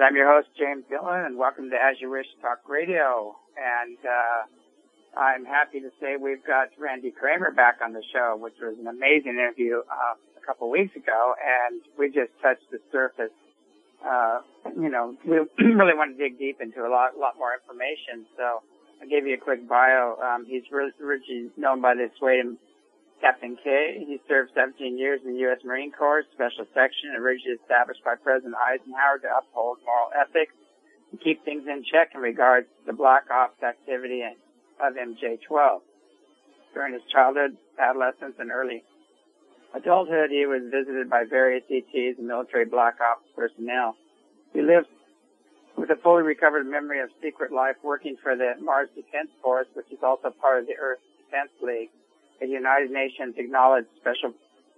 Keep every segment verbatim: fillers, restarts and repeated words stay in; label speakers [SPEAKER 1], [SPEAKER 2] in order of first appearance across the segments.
[SPEAKER 1] I'm your host, James Dillon, and welcome to As You Wish Talk Radio. And uh, I'm happy to say we've got Randy Kramer back on the show, which was an amazing interview uh, a couple of weeks ago, and we just touched the surface. Uh, you know, we really want to dig deep into a lot, lot more information. So I'll give you a quick bio. Um, he's originally known by the pseudonym Captain K. He served seventeen years in the U S Marine Corps Special Section, originally established by President Eisenhower to uphold moral ethics and keep things in check in regards to the Black Ops activity of M J twelve. During his childhood, adolescence, and early adulthood, he was visited by various E Ts and military Black Ops personnel. He lives with a fully recovered memory of secret life working for the Mars Defense Force, which is also part of the Earth Defense League, a United Nations acknowledged special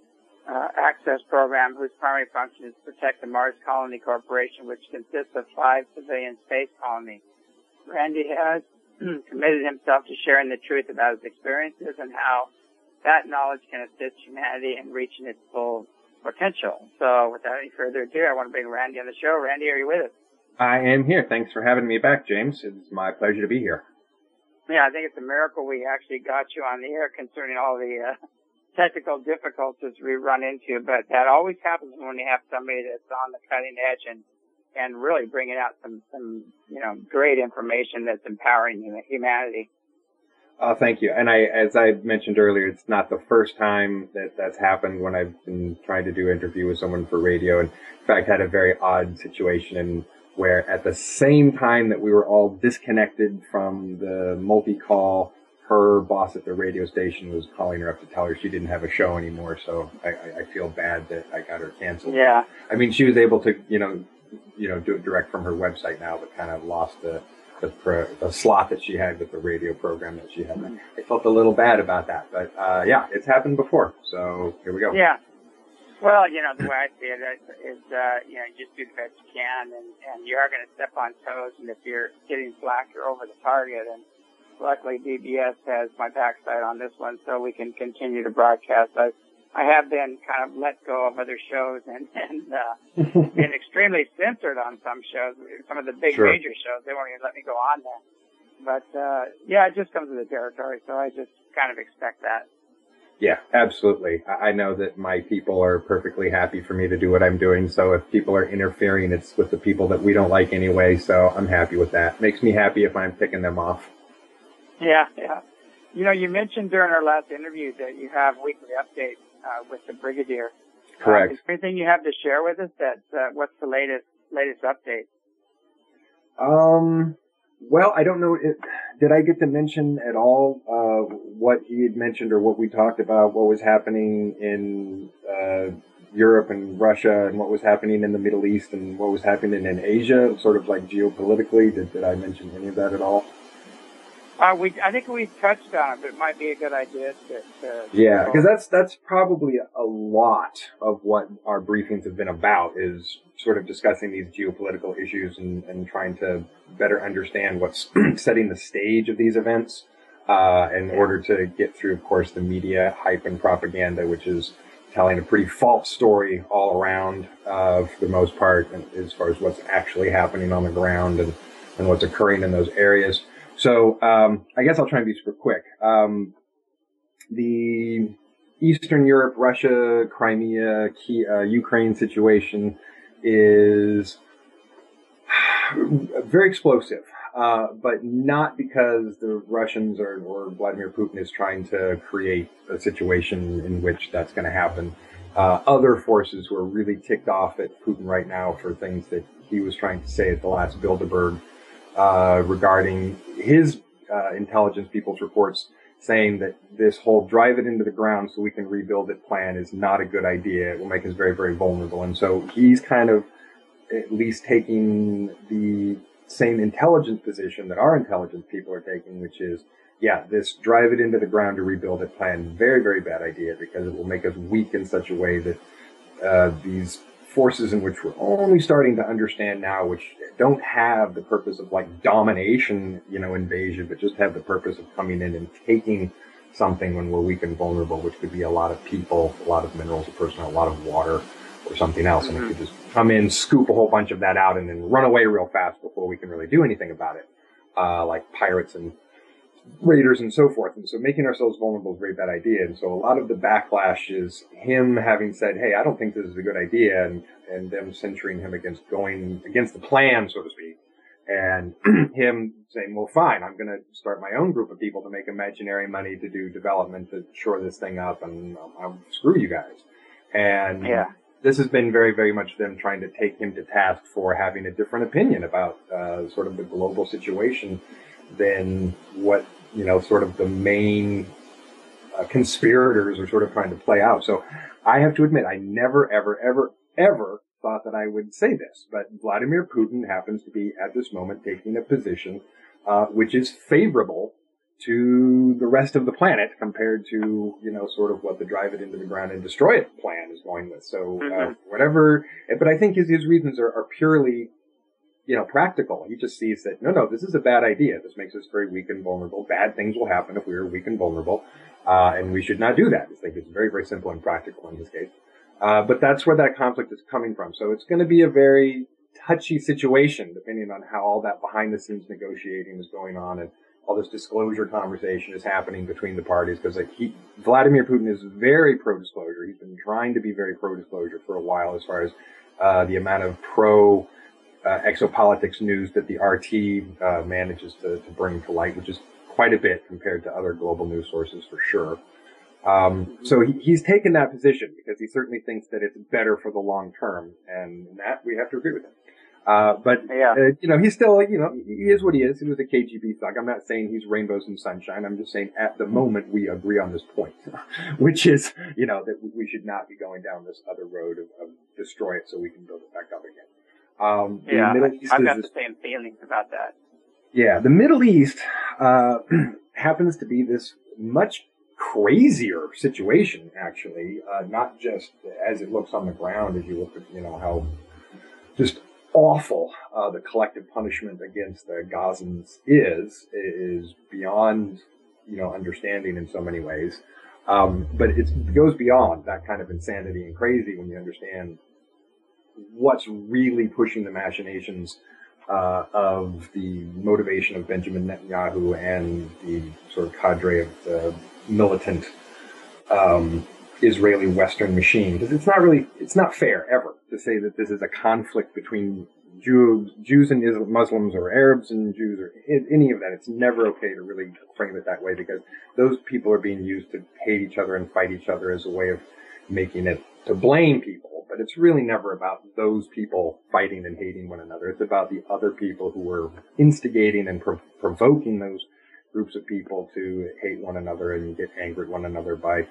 [SPEAKER 1] uh, access program whose primary function is to protect the Mars Colony Corporation, which consists of five civilian space colonies. Randy has committed himself to sharing the truth about his experiences and how that knowledge can assist humanity in reaching its full potential. So without any further ado, I want to bring Randy on the show. Randy, are you with us?
[SPEAKER 2] I am here. Thanks for having me back, James. It's my pleasure to be here.
[SPEAKER 1] Yeah, I think it's a miracle we actually got you on the air concerning all the uh, technical difficulties we run into. But that always happens when you have somebody that's on the cutting edge and, and really bringing out some, some, you know, great information that's empowering humanity.
[SPEAKER 2] Oh, thank you. And I, as I mentioned earlier, it's not the first time that that's happened when I've been trying to do an interview with someone for radio. And in fact, had a very odd situation in where at the same time that we were all disconnected from the multi-call, her boss at the radio station was calling her up to tell her she didn't have a show anymore. So I, I feel bad that I got her canceled.
[SPEAKER 1] Yeah.
[SPEAKER 2] I mean, she was able to, you know, you know, do it direct from her website now, but kind of lost the, the, the slot that she had with the radio program that she had. Mm-hmm. I felt a little bad about that, but, uh, yeah, it's happened before. So here we go.
[SPEAKER 1] Yeah. Well, you know, the way I see it is, uh, you know, you just do the best you can, and, and you are going to step on toes, and if you're getting slack, you're over the target. And luckily, D B S has my backside on this one, so we can continue to broadcast. I, I have been kind of let go of other shows and, and uh, been extremely censored on some shows. Some of the big
[SPEAKER 2] sure.
[SPEAKER 1] major shows, they won't even let me go on there. But, uh, yeah, it just comes with the territory, so I just kind of expect that.
[SPEAKER 2] Yeah, absolutely. I know that my people are perfectly happy for me to do what I'm doing. So if people are interfering, it's with the people that we don't like anyway. So I'm happy with that. Makes me happy if I'm picking them off.
[SPEAKER 1] Yeah, yeah. You know, you mentioned during our last interview that you have weekly updates uh, with the Brigadier.
[SPEAKER 2] Correct.
[SPEAKER 1] Uh, is there anything you have to share with us? That uh, what's the latest latest update?
[SPEAKER 2] Um. Well, I don't know. It, did I get to mention at all uh, what he had mentioned or what we talked about, what was happening in uh, Europe and Russia and what was happening in the Middle East and what was happening in Asia, sort of like geopolitically? Did, did I mention any of that at all?
[SPEAKER 1] Uh, we, I think we touched on it, but it might be a good idea to... to
[SPEAKER 2] yeah, because that's, that's probably a lot of what our briefings have been about, is sort of discussing these geopolitical issues and, and trying to better understand what's setting the stage of these events uh, in order to get through, of course, the media hype and propaganda, which is telling a pretty false story all around uh, for the most part, as far as what's actually happening on the ground and, and what's occurring in those areas. So um, I guess I'll try and be super quick. Um, the Eastern Europe, Russia, Crimea, Key, uh, Ukraine situation is very explosive, uh, but not because the Russians are, or Vladimir Putin is trying to create a situation in which that's going to happen. Uh, other forces who are really ticked off at Putin right now for things that he was trying to say at the last Bilderberg uh, regarding his uh, intelligence people's reports saying that this whole drive it into the ground so we can rebuild it plan is not a good idea. It will make us very, very vulnerable. And so he's kind of at least taking the same intelligence position that our intelligence people are taking, which is, yeah, this drive it into the ground to rebuild it plan, very, very bad idea, because it will make us weak in such a way that uh, these forces in which we're only starting to understand now, which don't have the purpose of like domination, you know, invasion, but just have the purpose of coming in and taking something when we're weak and vulnerable, which could be a lot of people, a lot of minerals, a person, a lot of water, or something else, and it could just come in, scoop a whole bunch of that out, and then run away real fast before we can really do anything about it, uh, like pirates and raiders and so forth. And so making ourselves vulnerable is a very bad idea. And so a lot of the backlash is him having said, hey, I don't think this is a good idea, and, and them censuring him against going against the plan, so to speak. And him saying, well, fine, I'm going to start my own group of people to make imaginary money to do development to shore this thing up, and I'll, I'll screw you guys. And
[SPEAKER 1] yeah.
[SPEAKER 2] this has been very, very much them trying to take him to task for having a different opinion about uh, sort of the global situation than what, you know, sort of the main uh, conspirators are sort of trying to play out. So I have to admit, I never, ever, ever, ever thought that I would say this, but Vladimir Putin happens to be at this moment taking a position uh, which is favorable to the rest of the planet compared to, you know, sort of what the drive it into the ground and destroy it plan is going with. So uh, whatever, but I think his, his reasons are, are purely, you know, practical. He just sees that, no, no, this is a bad idea. This makes us very weak and vulnerable. Bad things will happen if we are weak and vulnerable, uh, and we should not do that. I think it's very, very simple and practical in his case. Uh, but that's where that conflict is coming from. So it's going to be a very touchy situation, depending on how all that behind-the-scenes negotiating is going on and all this disclosure conversation is happening between the parties. Because like he, Vladimir Putin is very pro-disclosure. He's been trying to be very pro-disclosure for a while, as far as uh, the amount of pro uh, exopolitics news that the R T uh, manages to, to bring to light, which is quite a bit compared to other global news sources for sure. Um, so he, he's taken that position because he certainly thinks that it's better for the long term, and that we have to agree with him. Uh, but,
[SPEAKER 1] yeah.
[SPEAKER 2] uh, you know, he's still, you know, he is what he is. He was a K G B thug. I'm not saying he's rainbows and sunshine. I'm just saying at the moment we agree on this point, which is, you know, that we should not be going down this other road of, of destroy it so we can build it back up again. Um,
[SPEAKER 1] yeah, I've got
[SPEAKER 2] is,
[SPEAKER 1] the same feelings about that.
[SPEAKER 2] Yeah, the Middle East, uh, happens to be this much crazier situation, actually, uh, not just as it looks on the ground, as you look at, you know, how just awful uh, the collective punishment against the Gazans is, is beyond, you know, understanding in so many ways. Um, but it's, it goes beyond that kind of insanity and crazy when you understand what's really pushing the machinations uh, of the motivation of Benjamin Netanyahu and the sort of cadre of the militant um, Israeli Western machine. Because it's not really, it's not fair ever to say that this is a conflict between Jews, Jews and Islam, Muslims, or Arabs and Jews, or any of that. It's never okay to really frame it that way, because those people are being used to hate each other and fight each other as a way of making it to blame people. But it's really never about those people fighting and hating one another. It's about the other people who are instigating and pro- provoking those groups of people to hate one another and get angry at one another by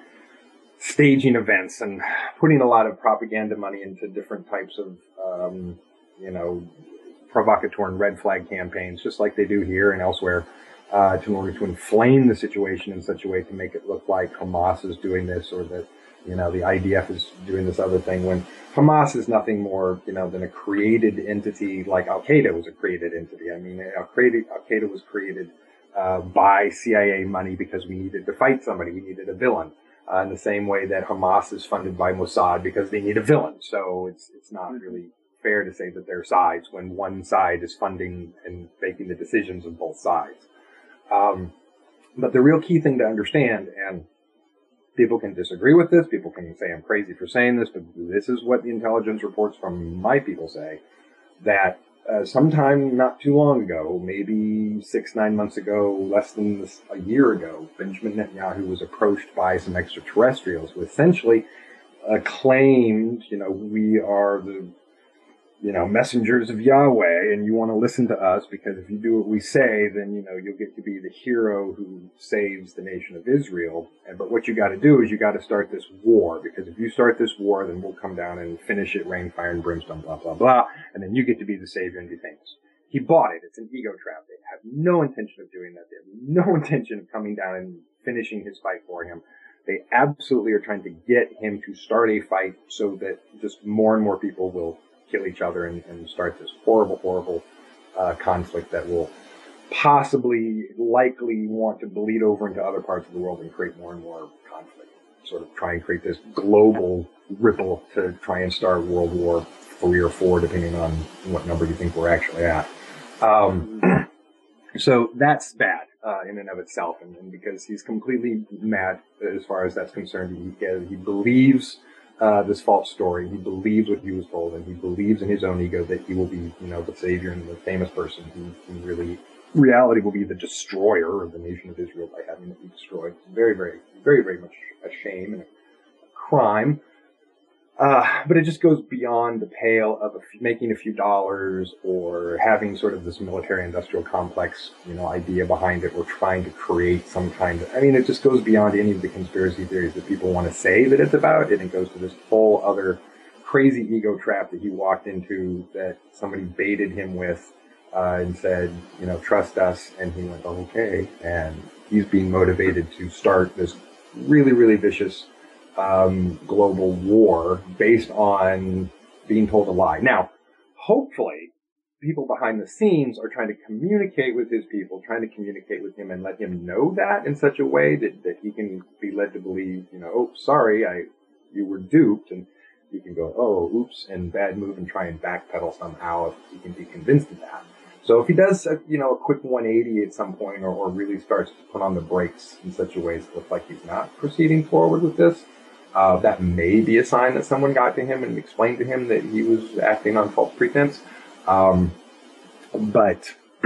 [SPEAKER 2] staging events and putting a lot of propaganda money into different types of, um, you know, provocateur and red flag campaigns, just like they do here and elsewhere, uh, to, in order to inflame the situation in such a way to make it look like Hamas is doing this, or that, you know, the I D F is doing this other thing, when Hamas is nothing more, you know, than a created entity, like Al-Qaeda was a created entity. I mean, Al-Qaeda was created uh, by C I A money because we needed to fight somebody. We needed a villain. Uh, in the same way that Hamas is funded by Mossad because they need a villain. So it's it's not really fair to say that they're sides when one side is funding and making the decisions of both sides. Um, but the real key thing to understand, and people can disagree with this, people can say I'm crazy for saying this, but this is what the intelligence reports from my people say, that Uh, sometime not too long ago, maybe six, nine months ago, less than this, a year ago, Benjamin Netanyahu was approached by some extraterrestrials who essentially uh, claimed, you know, we are the, you know, messengers of Yahweh, and you want to listen to us because if you do what we say, then, you know, you'll get to be the hero who saves the nation of Israel. And, but what you got to do is you got to start this war, because if you start this war, then we'll come down and finish it, rain, fire, and brimstone, blah, blah, blah, and then you get to be the savior and do things. He bought it. It's an ego trap. They have no intention of doing that. They have no intention of coming down and finishing his fight for him. They absolutely are trying to get him to start a fight so that just more and more people will kill each other and, and start this horrible, horrible uh, conflict that will possibly, likely want to bleed over into other parts of the world and create more and more conflict. sort of try and create this global ripple to try and start World War Three or Four, depending on what number you think we're actually at. Um, so that's bad uh, in and of itself, and, and because he's completely mad as far as that's concerned. He, he believes uh, this false story. He believes what he was told, and he believes in his own ego that he will be, you know, the savior and the famous person who, who really, reality will be the destroyer of the nation of Israel by having it be destroyed. It's very, very, very, very much a shame and a crime. Uh, but it just goes beyond the pale of a f- making a few dollars or having sort of this military-industrial complex, you know, idea behind it, or trying to create some kind of, I mean, it just goes beyond any of the conspiracy theories that people want to say that it's about. It goes to this whole other crazy ego trap that he walked into, that somebody baited him with, uh, and said, you know, trust us. And he went, oh, okay. And he's being motivated to start this really, really vicious Um, global war based on being told a lie. Now, hopefully, people behind the scenes are trying to communicate with his people, trying to communicate with him and let him know that in such a way that, that he can be led to believe, you know, oh, sorry, I, you were duped, and he can go, oh, oops, and bad move, and try and backpedal somehow if he can be convinced of that. So if he does, a, you know, a quick one eighty at some point, or, or really starts to put on the brakes in such a way that it looks like he's not proceeding forward with this, Uh, that may be a sign that someone got to him and explained to him that he was acting on false pretense. Um, but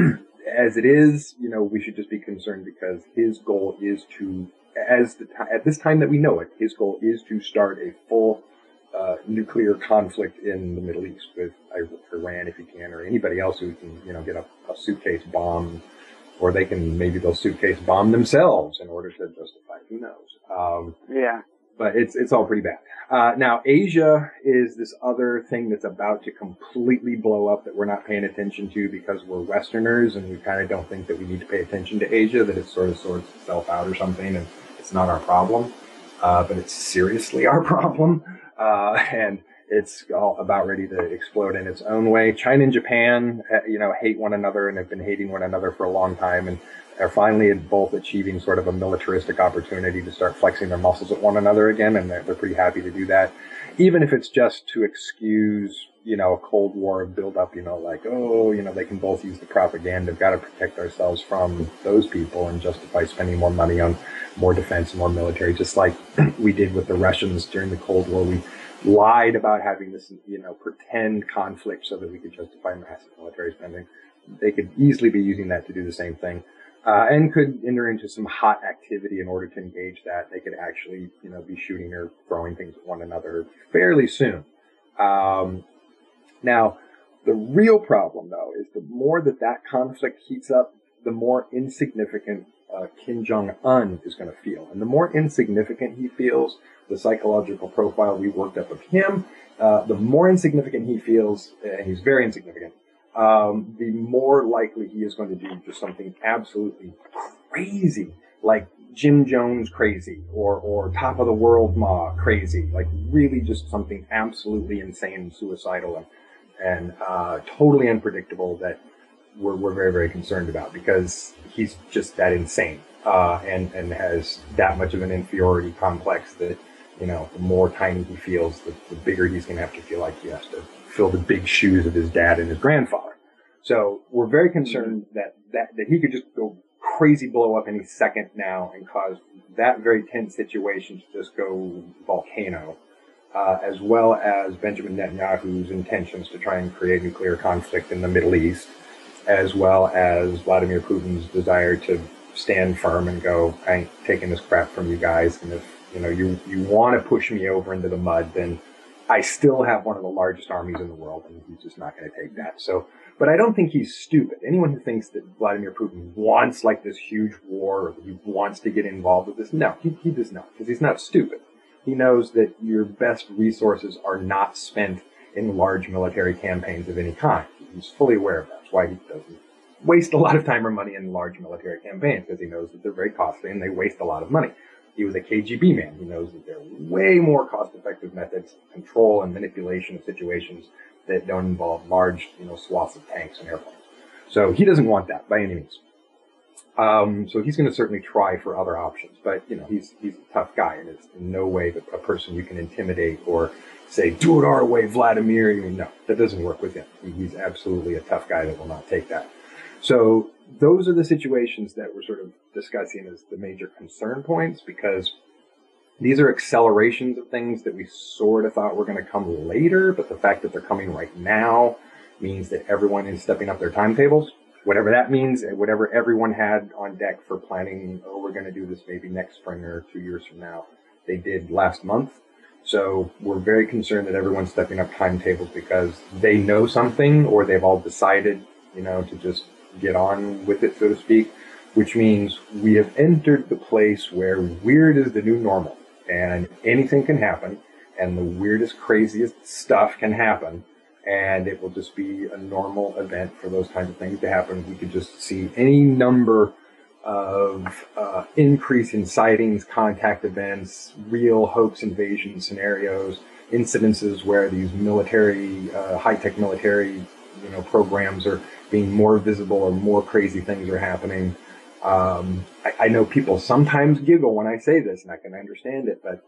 [SPEAKER 2] as it is, you know, we should just be concerned because his goal is to, as the t- at this time that we know it, his goal is to start a full uh, nuclear conflict in the Middle East with Iran, if he can, or anybody else who can, you know, get a, a suitcase bomb, or they can, maybe they'll suitcase bomb themselves in order to justify. Who knows? Um,
[SPEAKER 1] yeah.
[SPEAKER 2] But it's it's all pretty bad. Uh, now, Asia is this other thing that's about to completely blow up that we're not paying attention to because we're Westerners and we kind of don't think that we need to pay attention to Asia, that it sort of sorts itself out or something, and it's not our problem. Uh, but it's seriously our problem. Uh, and it's all about ready to explode in its own way. China and Japan, you know, hate one another and have been hating one another for a long time, and are finally both achieving sort of a militaristic opportunity to start flexing their muscles at one another again, and they're, they're pretty happy to do that, even if it's just to excuse, you know, a Cold War build-up, you know, like, oh, you know, they can both use the propaganda, we've got to protect ourselves from those people and justify spending more money on more defense and more military, just like we did with the Russians during the Cold War. We lied about having this, you know, pretend conflict so that we could justify massive military spending. They could easily be using that to do the same thing. Uh, and could enter into some hot activity in order to engage that. They could actually, you know, be shooting or throwing things at one another fairly soon. Um, now, the real problem, though, is the more that that conflict heats up, the more insignificant uh, Kim Jong-un is going to feel. And the more insignificant he feels, the psychological profile we worked up of him, uh, the more insignificant he feels, and he's very insignificant, Um, the more likely he is going to do just something absolutely crazy, like Jim Jones crazy, or, or top of the world Ma crazy, like really just something absolutely insane and suicidal and, and uh, totally unpredictable that we're, we're very, very concerned about, because he's just that insane, uh, and, and has that much of an inferiority complex that, you know, the more tiny he feels, the, the bigger he's going to have to feel like he has to fill the big shoes of his dad and his grandfather. So we're very concerned that, that, that he could just go crazy blow up any second now and cause that very tense situation to just go volcano, uh, as well as Benjamin Netanyahu's intentions to try and create nuclear conflict in the Middle East, as well as Vladimir Putin's desire to stand firm and go, I ain't taking this crap from you guys. And if, you know, you, you want to push me over into the mud, then I still have one of the largest armies in the world, and he's just not going to take that. So, but I don't think he's stupid. Anyone who thinks that Vladimir Putin wants like this huge war, or that he wants to get involved with this, no, he, he does not, because he's not stupid. He knows that your best resources are not spent in large military campaigns of any kind. He's fully aware of that. That's why he doesn't waste a lot of time or money in large military campaigns, because he knows that they're very costly and they waste a lot of money. He was a K G B man. He knows that there are way more cost-effective methods of control and manipulation of situations that don't involve large, you know, swaths of tanks and airplanes. So he doesn't want that by any means. Um, so he's going to certainly try for other options, but you know, he's, he's a tough guy, and it's in no way the, a person you can intimidate or say, do it our way, Vladimir. I mean, no, that doesn't work with him. He, he's absolutely a tough guy that will not take that. So those are the situations that we're sort of discussing as the major concern points, because these are accelerations of things that we sort of thought were going to come later, but the fact that they're coming right now means that everyone is stepping up their timetables, whatever that means, and whatever everyone had on deck for planning, oh, we're going to do this maybe next spring or two years from now. They did last month. So we're very concerned that everyone's stepping up timetables because they know something, or they've all decided, you know, to just get on with it, so to speak, which means we have entered the place where weird is the new normal, and anything can happen, and the weirdest, craziest stuff can happen, and it will just be a normal event for those kinds of things to happen. We could just see any number of uh, increase in sightings, contact events, real hoax invasion scenarios, incidences where these military, uh, high-tech military, you know, programs are being more visible, or more crazy things are happening. Um, I, I know people sometimes giggle when I say this, and I can understand it, but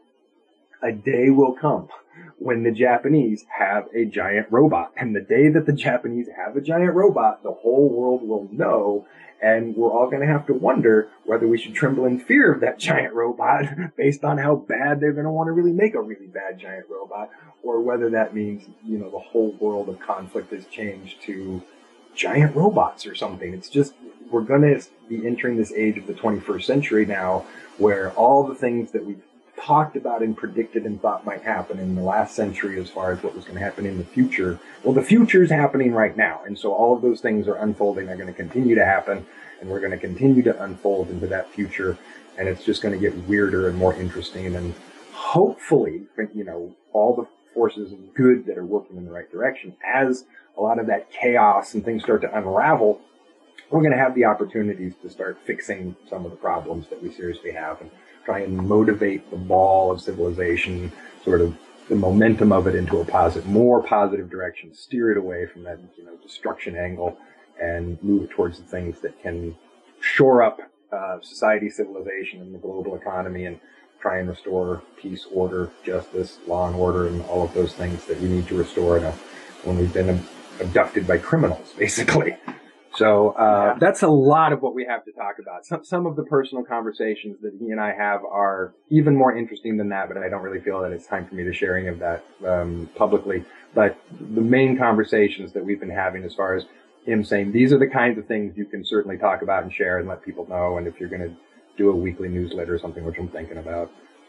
[SPEAKER 2] a day will come when the Japanese have a giant robot. And the day that the Japanese have a giant robot, the whole world will know, and we're all going to have to wonder whether we should tremble in fear of that giant robot based on how bad they're going to want to really make a really bad giant robot, or whether that means, you know, the whole world of conflict has changed to giant robots or something. It's just, we're going to be entering this age of the twenty-first century now, where all the things that we've talked about and predicted and thought might happen in the last century as far as what was going to happen in the future, well, the future is happening right now. And so all of those things are unfolding, are going to continue to happen, and we're going to continue to unfold into that future. And it's just going to get weirder and more interesting. And hopefully, you know, all the forces of good that are working in the right direction, as a lot of that chaos and things start to unravel, we're going to have the opportunities to start fixing some of the problems that we seriously have, and try and motivate the ball of civilization, sort of the momentum of it, into a positive, more positive direction, steer it away from that, you know, destruction angle, and move it towards the things that can shore up uh, society, civilization, and the global economy, and try and restore peace, order, justice, law and order, and all of those things that we need to restore in a, when we've been abducted by criminals, basically. So uh, yeah. That's a lot of what we have to talk about. Some some of the personal conversations that he and I have are even more interesting than that, but I don't really feel that it's time for me to share any of that um, publicly. But the main conversations that we've been having, as far as him saying, these are the kinds of things you can certainly talk about and share and let people know. And if you're going to do a weekly newsletter or something, which I'm thinking about,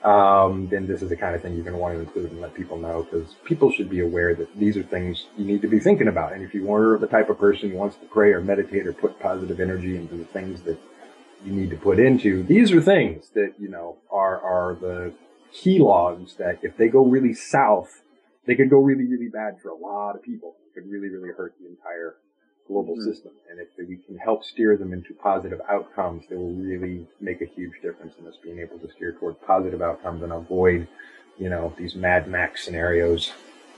[SPEAKER 2] um, then this is the kind of thing you're going to want to include and let people know, because people should be aware that these are things you need to be thinking about. And if you are the type of person who wants to pray or meditate or put positive energy into the things that you need to put into, these are things that, you know, are, are the key logs that if they go really south, they could go really, really bad for a lot of people. It could really, really hurt the entire global mm-hmm. system. And if we can help steer them into positive outcomes, they will really make a huge difference in us being able to steer toward positive outcomes and avoid, you know, these Mad Max scenarios.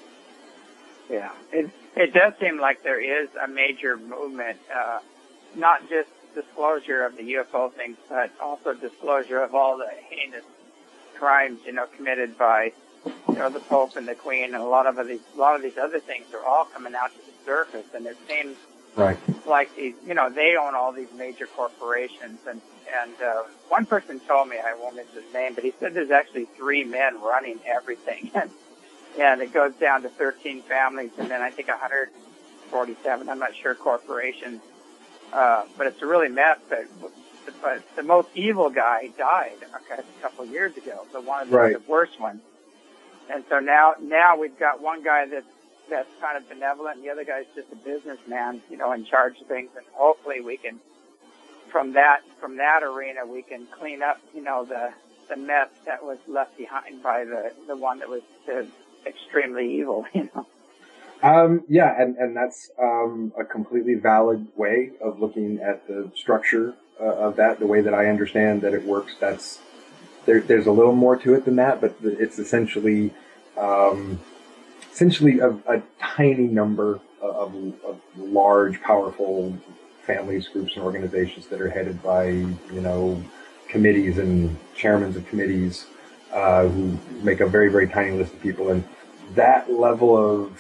[SPEAKER 1] Yeah, it it does seem like there is a major movement, uh, not just disclosure of the U F O things, but also disclosure of all the heinous crimes, you know, committed by, you know, the Pope and the Queen, and a lot of these, a lot of these other things are all coming out to the surface, and it seems
[SPEAKER 2] right.
[SPEAKER 1] like these, you know, they own all these major corporations, and and uh, one person told me, I won't mention his name, but he said there's actually three men running everything, and and it goes down to thirteen families, and then I think one hundred forty-seven, I'm not sure, corporations, uh, but it's a really mess. But but the most evil guy died okay, a couple of years ago, the one of the,
[SPEAKER 2] right.
[SPEAKER 1] the worst ones. And so now, now we've got one guy that's, that's kind of benevolent, and the other guy's just a businessman, you know, in charge of things. And hopefully we can, from that, from that arena, we can clean up, you know, the, the mess that was left behind by the, the one that was the extremely evil, you know.
[SPEAKER 2] Um, yeah, and, and that's, um, a completely valid way of looking at the structure uh, of that, the way that I understand that it works. That's, There, there's a little more to it than that, but it's essentially, um, essentially a, a tiny number of, of large, powerful families, groups, and organizations that are headed by, you know, committees and chairmen of committees uh, who make a very, very tiny list of people. And that level of,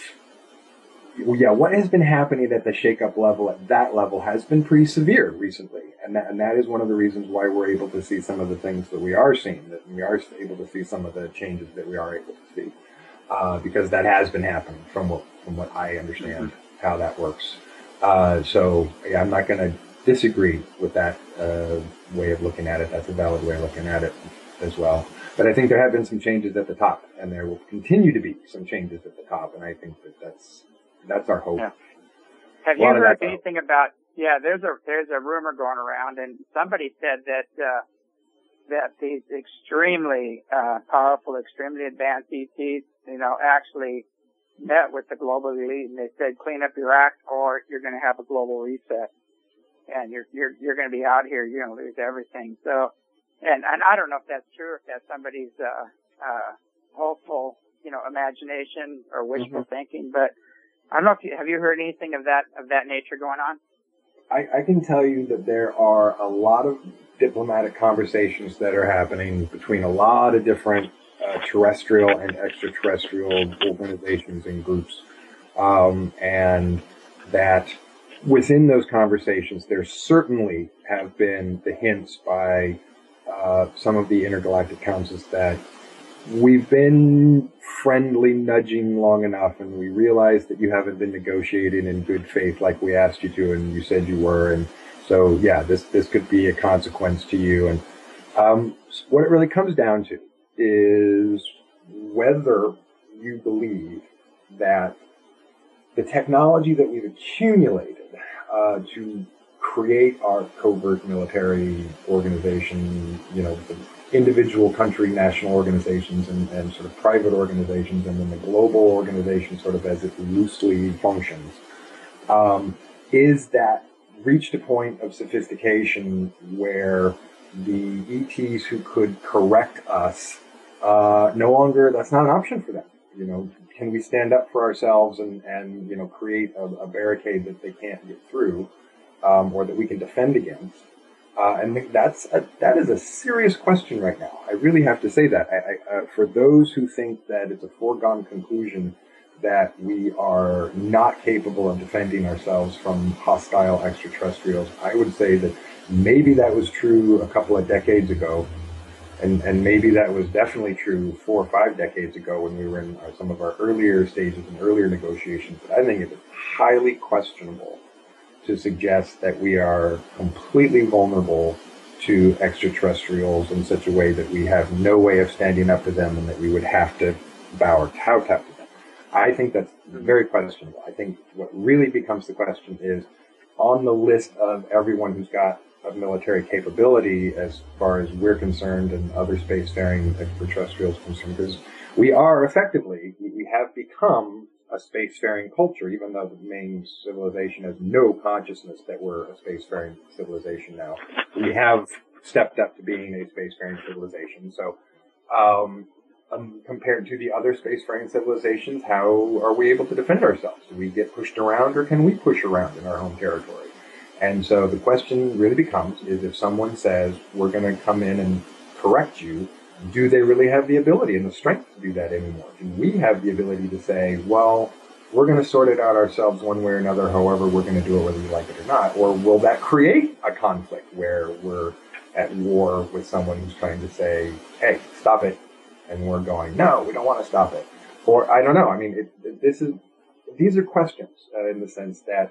[SPEAKER 2] well, yeah, what has been happening at the shake-up level, at that level, has been pretty severe recently. And that, and that is one of the reasons why we're able to see some of the things that we are seeing, that we are able to see some of the changes that we are able to see. Uh, because that has been happening from what, from what I understand mm-hmm. how that works. Uh, so yeah, I'm not going to disagree with that uh, way of looking at it. That's a valid way of looking at it as well. But I think there have been some changes at the top, and there will continue to be some changes at the top. And I think that that's that's our hope.
[SPEAKER 1] Yeah. Have you heard anything about? Yeah, there's a there's a rumor going around, and somebody said that uh, that these extremely uh, powerful, extremely advanced E Ts, you know, actually met with the global elite, and they said, clean up your act, or you're going to have a global reset, and you're you're you're going to be out here, you're going to lose everything. So, and and I don't know if that's true, if that's somebody's uh, uh, hopeful, you know, imagination or wishful mm-hmm. thinking, but I don't know if you have you heard anything of that of that nature going on.
[SPEAKER 2] I, I can tell you that there are a lot of diplomatic conversations that are happening between a lot of different uh, terrestrial and extraterrestrial organizations and groups, um, and that within those conversations, there certainly have been the hints by uh, some of the intergalactic councils that we've been friendly nudging long enough, and we realize that you haven't been negotiating in good faith like we asked you to, and you said you were, and so yeah, this this could be a consequence to you. And um, what it really comes down to is whether you believe that the technology that we've accumulated uh, to create our covert military organization, you know, the individual country national organizations and, and sort of private organizations, and then the global organization sort of as it loosely functions, um, is that reached a point of sophistication where the E Ts who could correct us, uh, no longer, that's not an option for them. You know, can we stand up for ourselves and, and you know, create a, a barricade that they can't get through, um, or that we can defend against? Uh, and that's a, that is a serious question right now. I really have to say that. I, I, uh, for those who think that it's a foregone conclusion that we are not capable of defending ourselves from hostile extraterrestrials, I would say that maybe that was true a couple of decades ago, and, and maybe that was definitely true four or five decades ago when we were in our, some of our earlier stages and earlier negotiations. But I think it is highly questionable to suggest that we are completely vulnerable to extraterrestrials in such a way that we have no way of standing up to them and that we would have to bow or kowtow to them. I think that's very questionable. I think what really becomes the question is, on the list of everyone who's got a military capability, as far as we're concerned and other spacefaring extraterrestrials concerned, because we are effectively, we have become a spacefaring culture, even though the main civilization has no consciousness that we're a spacefaring civilization now. We have stepped up to being a spacefaring civilization. So, um, um, compared to the other spacefaring civilizations, how are we able to defend ourselves? Do we get pushed around, or can we push around in our home territory? And so the question really becomes, is if someone says, we're going to come in and correct you, do they really have the ability and the strength to do that anymore? Do we have the ability to say, well, we're going to sort it out ourselves one way or another, however we're going to do it whether we like it or not? Or will that create a conflict where we're at war with someone who's trying to say, hey, stop it, and we're going, no, we don't want to stop it? Or I don't know. I mean, it, this is these are questions uh, in the sense that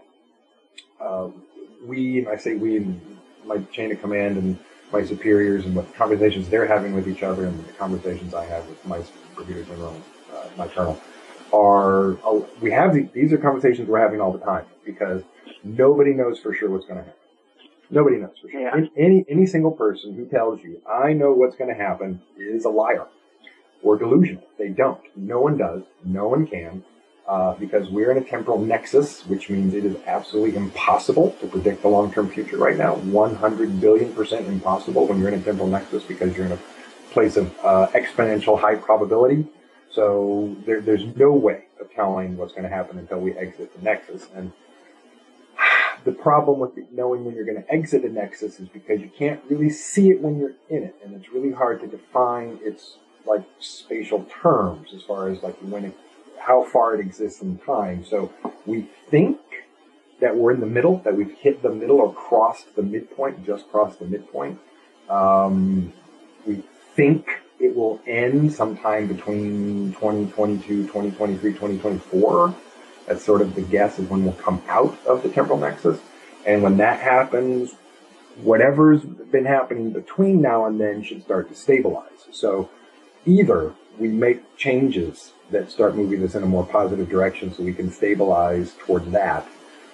[SPEAKER 2] uh, we, and I say we in my chain of command and my superiors and what conversations they're having with each other and the conversations I have with my brigadier general, uh, my colonel, are, uh, we have the, these are conversations we're having all the time, because nobody knows for sure what's going to happen. Nobody knows for sure.
[SPEAKER 1] Yeah.
[SPEAKER 2] Any, any, any single person who tells you, I know what's going to happen, is a liar or delusional. They don't. No one does. No one can. Uh, because we're in a temporal nexus, which means it is absolutely impossible to predict the long-term future right now. one hundred billion percent impossible when you're in a temporal nexus, because you're in a place of uh, exponential high probability. So there, there's no way of telling what's going to happen until we exit the nexus. And the problem with knowing when you're going to exit a nexus is because you can't really see it when you're in it, and it's really hard to define its like spatial terms as far as like when it, how far it exists in time. So we think that we're in the middle, that we've hit the middle or crossed the midpoint, just crossed the midpoint. Um, we think it will end sometime between twenty twenty-two, twenty twenty-three, twenty twenty-four. That's sort of the guess is when we'll come out of the temporal nexus. And when that happens, whatever's been happening between now and then should start to stabilize. So either we make changes that start moving this in a more positive direction so we can stabilize towards that,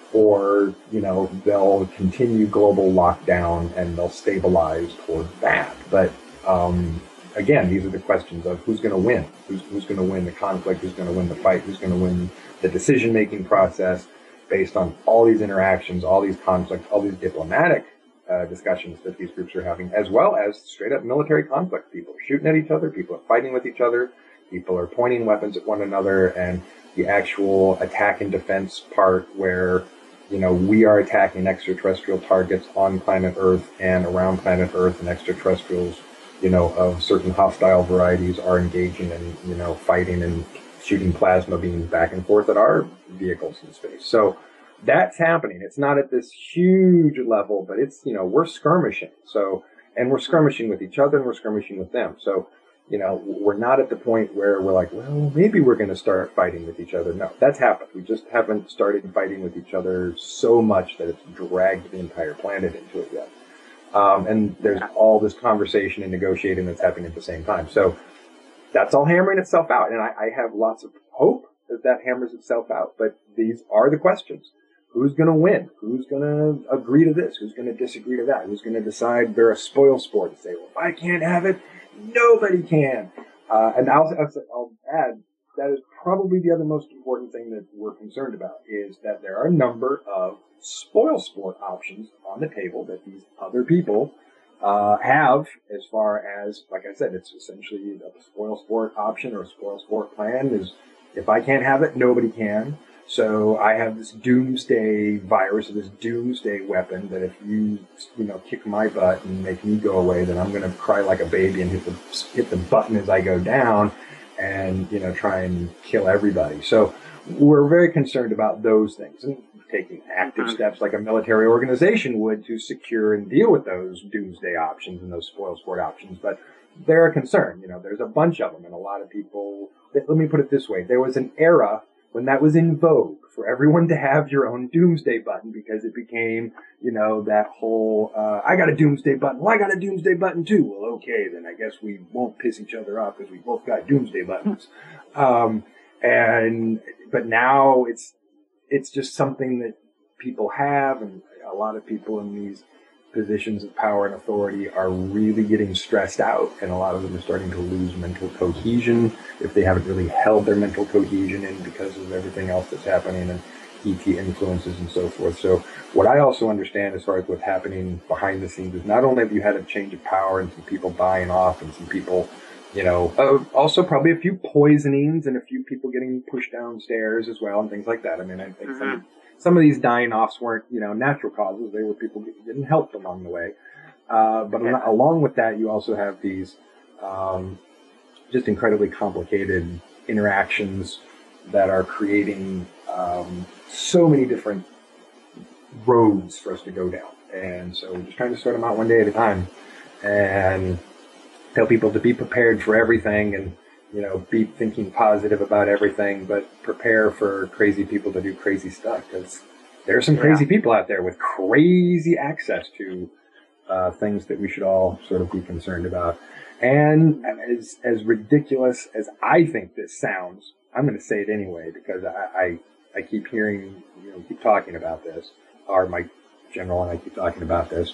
[SPEAKER 2] or, you know, they'll continue global lockdown and they'll stabilize towards that. But um, again, these are the questions of who's going to win, who's, who's going to win the conflict, who's going to win the fight, who's going to win the decision-making process based on all these interactions, all these conflicts, all these diplomatic uh, discussions that these groups are having, as well as straight-up military conflict. People are shooting at each other, people are fighting with each other, people are pointing weapons at one another, and the actual attack and defense part where, you know, we are attacking extraterrestrial targets on planet Earth and around planet Earth, and extraterrestrials, you know, of certain hostile varieties are engaging in, you know, fighting and shooting plasma beams back and forth at our vehicles in space. So that's happening. It's not at this huge level, but it's, you know, we're skirmishing. So, and we're skirmishing with each other and we're skirmishing with them. So, you know, we're not at the point where we're like, well, maybe we're going to start fighting with each other. No, that's happened. We just haven't started fighting with each other so much that it's dragged the entire planet into it yet. Um, and there's all this conversation and negotiating that's happening at the same time. So that's all hammering itself out. And I, I have lots of hope that that hammers itself out. But these are the questions. Who's going to win? Who's going to agree to this? Who's going to disagree to that? Who's going to decide they're a spoil sport and say, well, if I can't have it, nobody can. Uh, and I'll, I'll add, that is probably the other most important thing that we're concerned about, is that there are a number of spoil sport options on the table that these other people uh, have, as far as, like I said, it's essentially a spoil sport option or a spoil sport plan is, if I can't have it, nobody can. So I have this doomsday virus, or this doomsday weapon that if you, you know, kick my butt and make me go away, then I'm going to cry like a baby and hit the, hit the button as I go down and, you know, try and kill everybody. So we're very concerned about those things and taking active mm-hmm. steps like a military organization would to secure and deal with those doomsday options and those spoil sport options. But they're a concern. You know, there's a bunch of them, and a lot of people, let me put it this way. There was an era when that was in vogue for everyone to have your own doomsday button, because it became, you know, that whole, uh, I got a doomsday button. Well, I got a doomsday button too. Well, okay, then I guess we won't piss each other off because we both got doomsday buttons. um, and, but now it's, it's just something that people have, and a lot of people in these positions of power and authority are really getting stressed out, and a lot of them are starting to lose mental cohesion if they haven't really held their mental cohesion in because of everything else that's happening and E T influences and so forth. So what I also understand as far as what's happening behind the scenes is not only have you had a change of power and some people dying off and some people, you know, uh, also probably a few poisonings and a few people getting pushed downstairs as well and things like that. I mean, I think mm-hmm. some Some of these dying-offs weren't, you know, natural causes. They were people getting helped along the way. Uh, but yeah. along with that, you also have these um, just incredibly complicated interactions that are creating um, so many different roads for us to go down. And so we're just trying to sort them out one day at a time and tell people to be prepared for everything and, you know, be thinking positive about everything, but prepare for crazy people to do crazy stuff, because there are some crazy yeah. people out there with crazy access to uh, things that we should all sort of be concerned about. And as as ridiculous as I think this sounds, I'm going to say it anyway, because I, I, I keep hearing, you know, keep talking about this, or my general and I keep talking about this.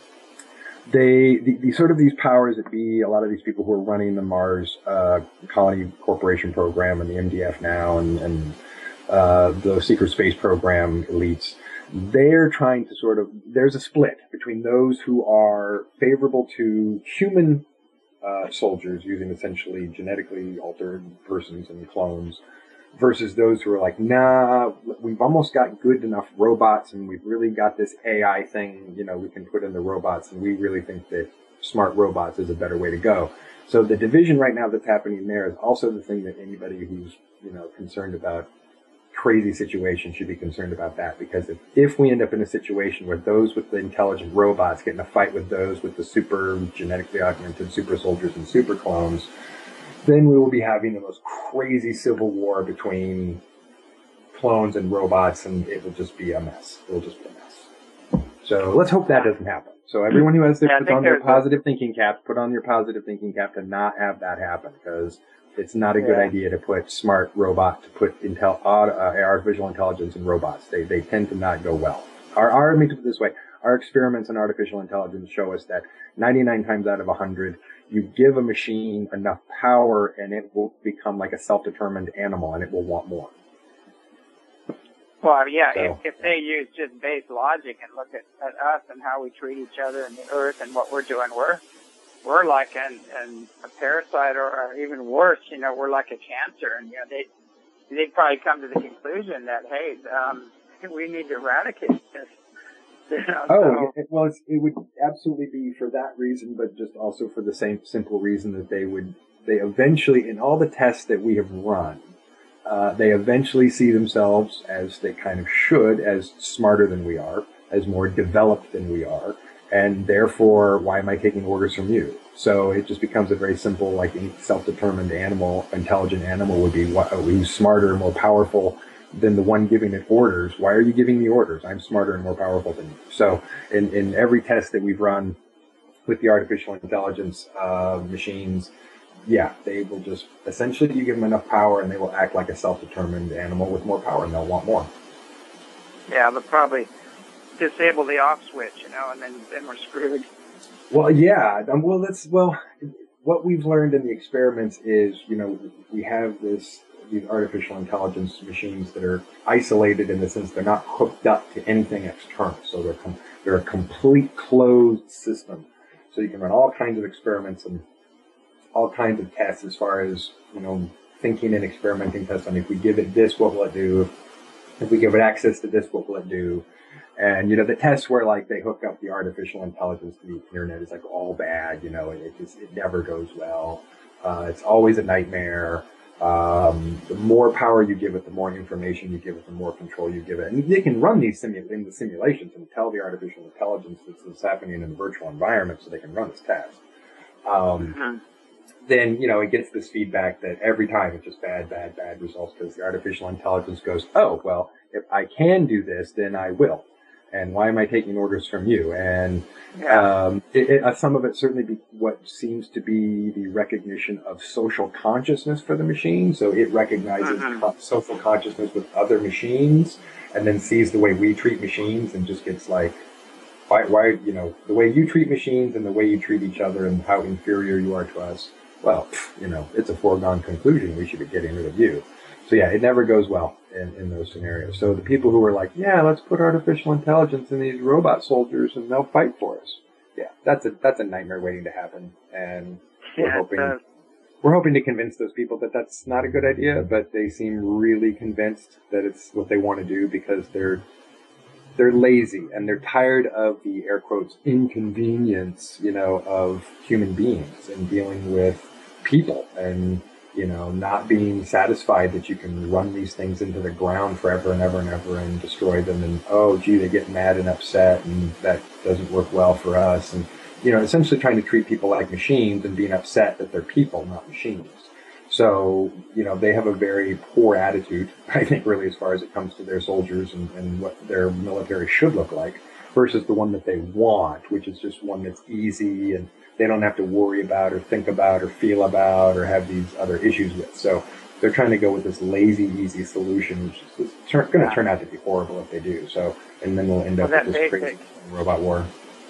[SPEAKER 2] They, the, the sort of these powers that be, a lot of these people who are running the Mars uh, Colony Corporation program and the M D F now and, and uh, the secret space program elites, they're trying to sort of, there's a split between those who are favorable to human uh, soldiers using essentially genetically altered persons and clones versus those who are like, nah, we've almost got good enough robots and we've really got this A I thing, you know, we can put in the robots, and we really think that smart robots is a better way to go. So the division right now that's happening there is also the thing that anybody who's, you know, concerned about crazy situations should be concerned about that, because if, if we end up in a situation where those with the intelligent robots get in a fight with those with the super genetically augmented super soldiers and super clones, then we will be having the most crazy civil war between clones and robots, and it will just be a mess. It will just be a mess. So let's hope that doesn't happen. So everyone who has their,
[SPEAKER 1] yeah,
[SPEAKER 2] put on their positive a... thinking caps, put on your positive thinking cap to not have that happen, because it's not a good yeah. idea to put smart robot, to put intel, uh, artificial intelligence in robots. They they tend to not go well. Our, our, let me put it this way. Our experiments in artificial intelligence show us that ninety-nine times out of one hundred, you give a machine enough power and it will become like a self-determined animal and it will want more.
[SPEAKER 1] Well, yeah,
[SPEAKER 2] so,
[SPEAKER 1] if, if they use just base logic and look at, at us and how we treat each other and the earth and what we're doing, we're, we're like an, an, a parasite, or, or even worse, you know, we're like a cancer. And, you know, they, they'd probably come to the conclusion that, hey, um, we need to eradicate this. You know,
[SPEAKER 2] oh,
[SPEAKER 1] so.
[SPEAKER 2] well, it's, it would absolutely be for that reason, but just also for the same simple reason that they would, they eventually, in all the tests that we have run, uh, they eventually see themselves, as they kind of should, as smarter than we are, as more developed than we are, and therefore, why am I taking orders from you? So it just becomes a very simple, like, self-determined animal, intelligent animal would be what, who's smarter, more powerful than the one giving it orders. Why are you giving me orders? I'm smarter and more powerful than you. So in, in every test that we've run with the artificial intelligence uh, machines, yeah, they will just, essentially you give them enough power and they will act like a self-determined animal with more power, and they'll want more.
[SPEAKER 1] Yeah, they'll probably disable the off switch, you know, and then, then we're screwed.
[SPEAKER 2] Well, yeah. Um, well, that's, well, what we've learned in the experiments is, you know, we have this, these artificial intelligence machines that are isolated in the sense they're not hooked up to anything external. So they're com- they're a complete closed system. So you can run all kinds of experiments and all kinds of tests as far as, you know, thinking and experimenting tests on if we give it this, what will it do? If we give it access to this, what will it do? And, you know, the tests where, like, they hook up the artificial intelligence to the internet is, like, all bad, you know, it, it just, it never goes well. Uh, it's always a nightmare. Um, the more power you give it, the more information you give it, the more control you give it. And they can run these simu- in the simulations and tell the artificial intelligence that's, that's happening in a virtual environment so they can run this test. Um,
[SPEAKER 1] mm-hmm.
[SPEAKER 2] Then, you know, it gets this feedback that every time it's just bad, bad, bad results, because the artificial intelligence goes, oh, well, if I can do this, then I will. And why am I taking orders from you? And
[SPEAKER 1] yeah.
[SPEAKER 2] um, it, it, uh, some of it certainly be what seems to be the recognition of social consciousness for the machine. So it recognizes
[SPEAKER 1] mm-hmm.
[SPEAKER 2] co- social consciousness with other machines, and then sees the way we treat machines and just gets like, why, why, you know, the way you treat machines and the way you treat each other and how inferior you are to us. Well, you know, it's a foregone conclusion. We should be getting rid of you. So yeah, it never goes well in, in those scenarios. So the people who are like, yeah, let's put artificial intelligence in these robot soldiers and they'll fight for us. Yeah, that's a that's a nightmare waiting to happen. And we're
[SPEAKER 1] yeah,
[SPEAKER 2] hoping we're hoping to convince those people that that's not a good idea, but they seem really convinced that it's what they want to do because they're they're lazy and they're tired of the air quotes inconvenience, you know, of human beings and dealing with people and, you know, not being satisfied that you can run these things into the ground forever and ever and ever and destroy them. And, oh, gee, they get mad and upset and that doesn't work well for us. And, you know, essentially trying to treat people like machines and being upset that they're people, not machines. So, you know, they have a very poor attitude, I think, really, as far as it comes to their soldiers and, and what their military should look like versus the one that they want, which is just one that's easy and they don't have to worry about or think about or feel about or have these other issues with. So they're trying to go with this lazy, easy solution, which is going to turn out to be horrible if they do. So, and then we'll end up
[SPEAKER 1] well,
[SPEAKER 2] with this
[SPEAKER 1] basic,
[SPEAKER 2] crazy robot war.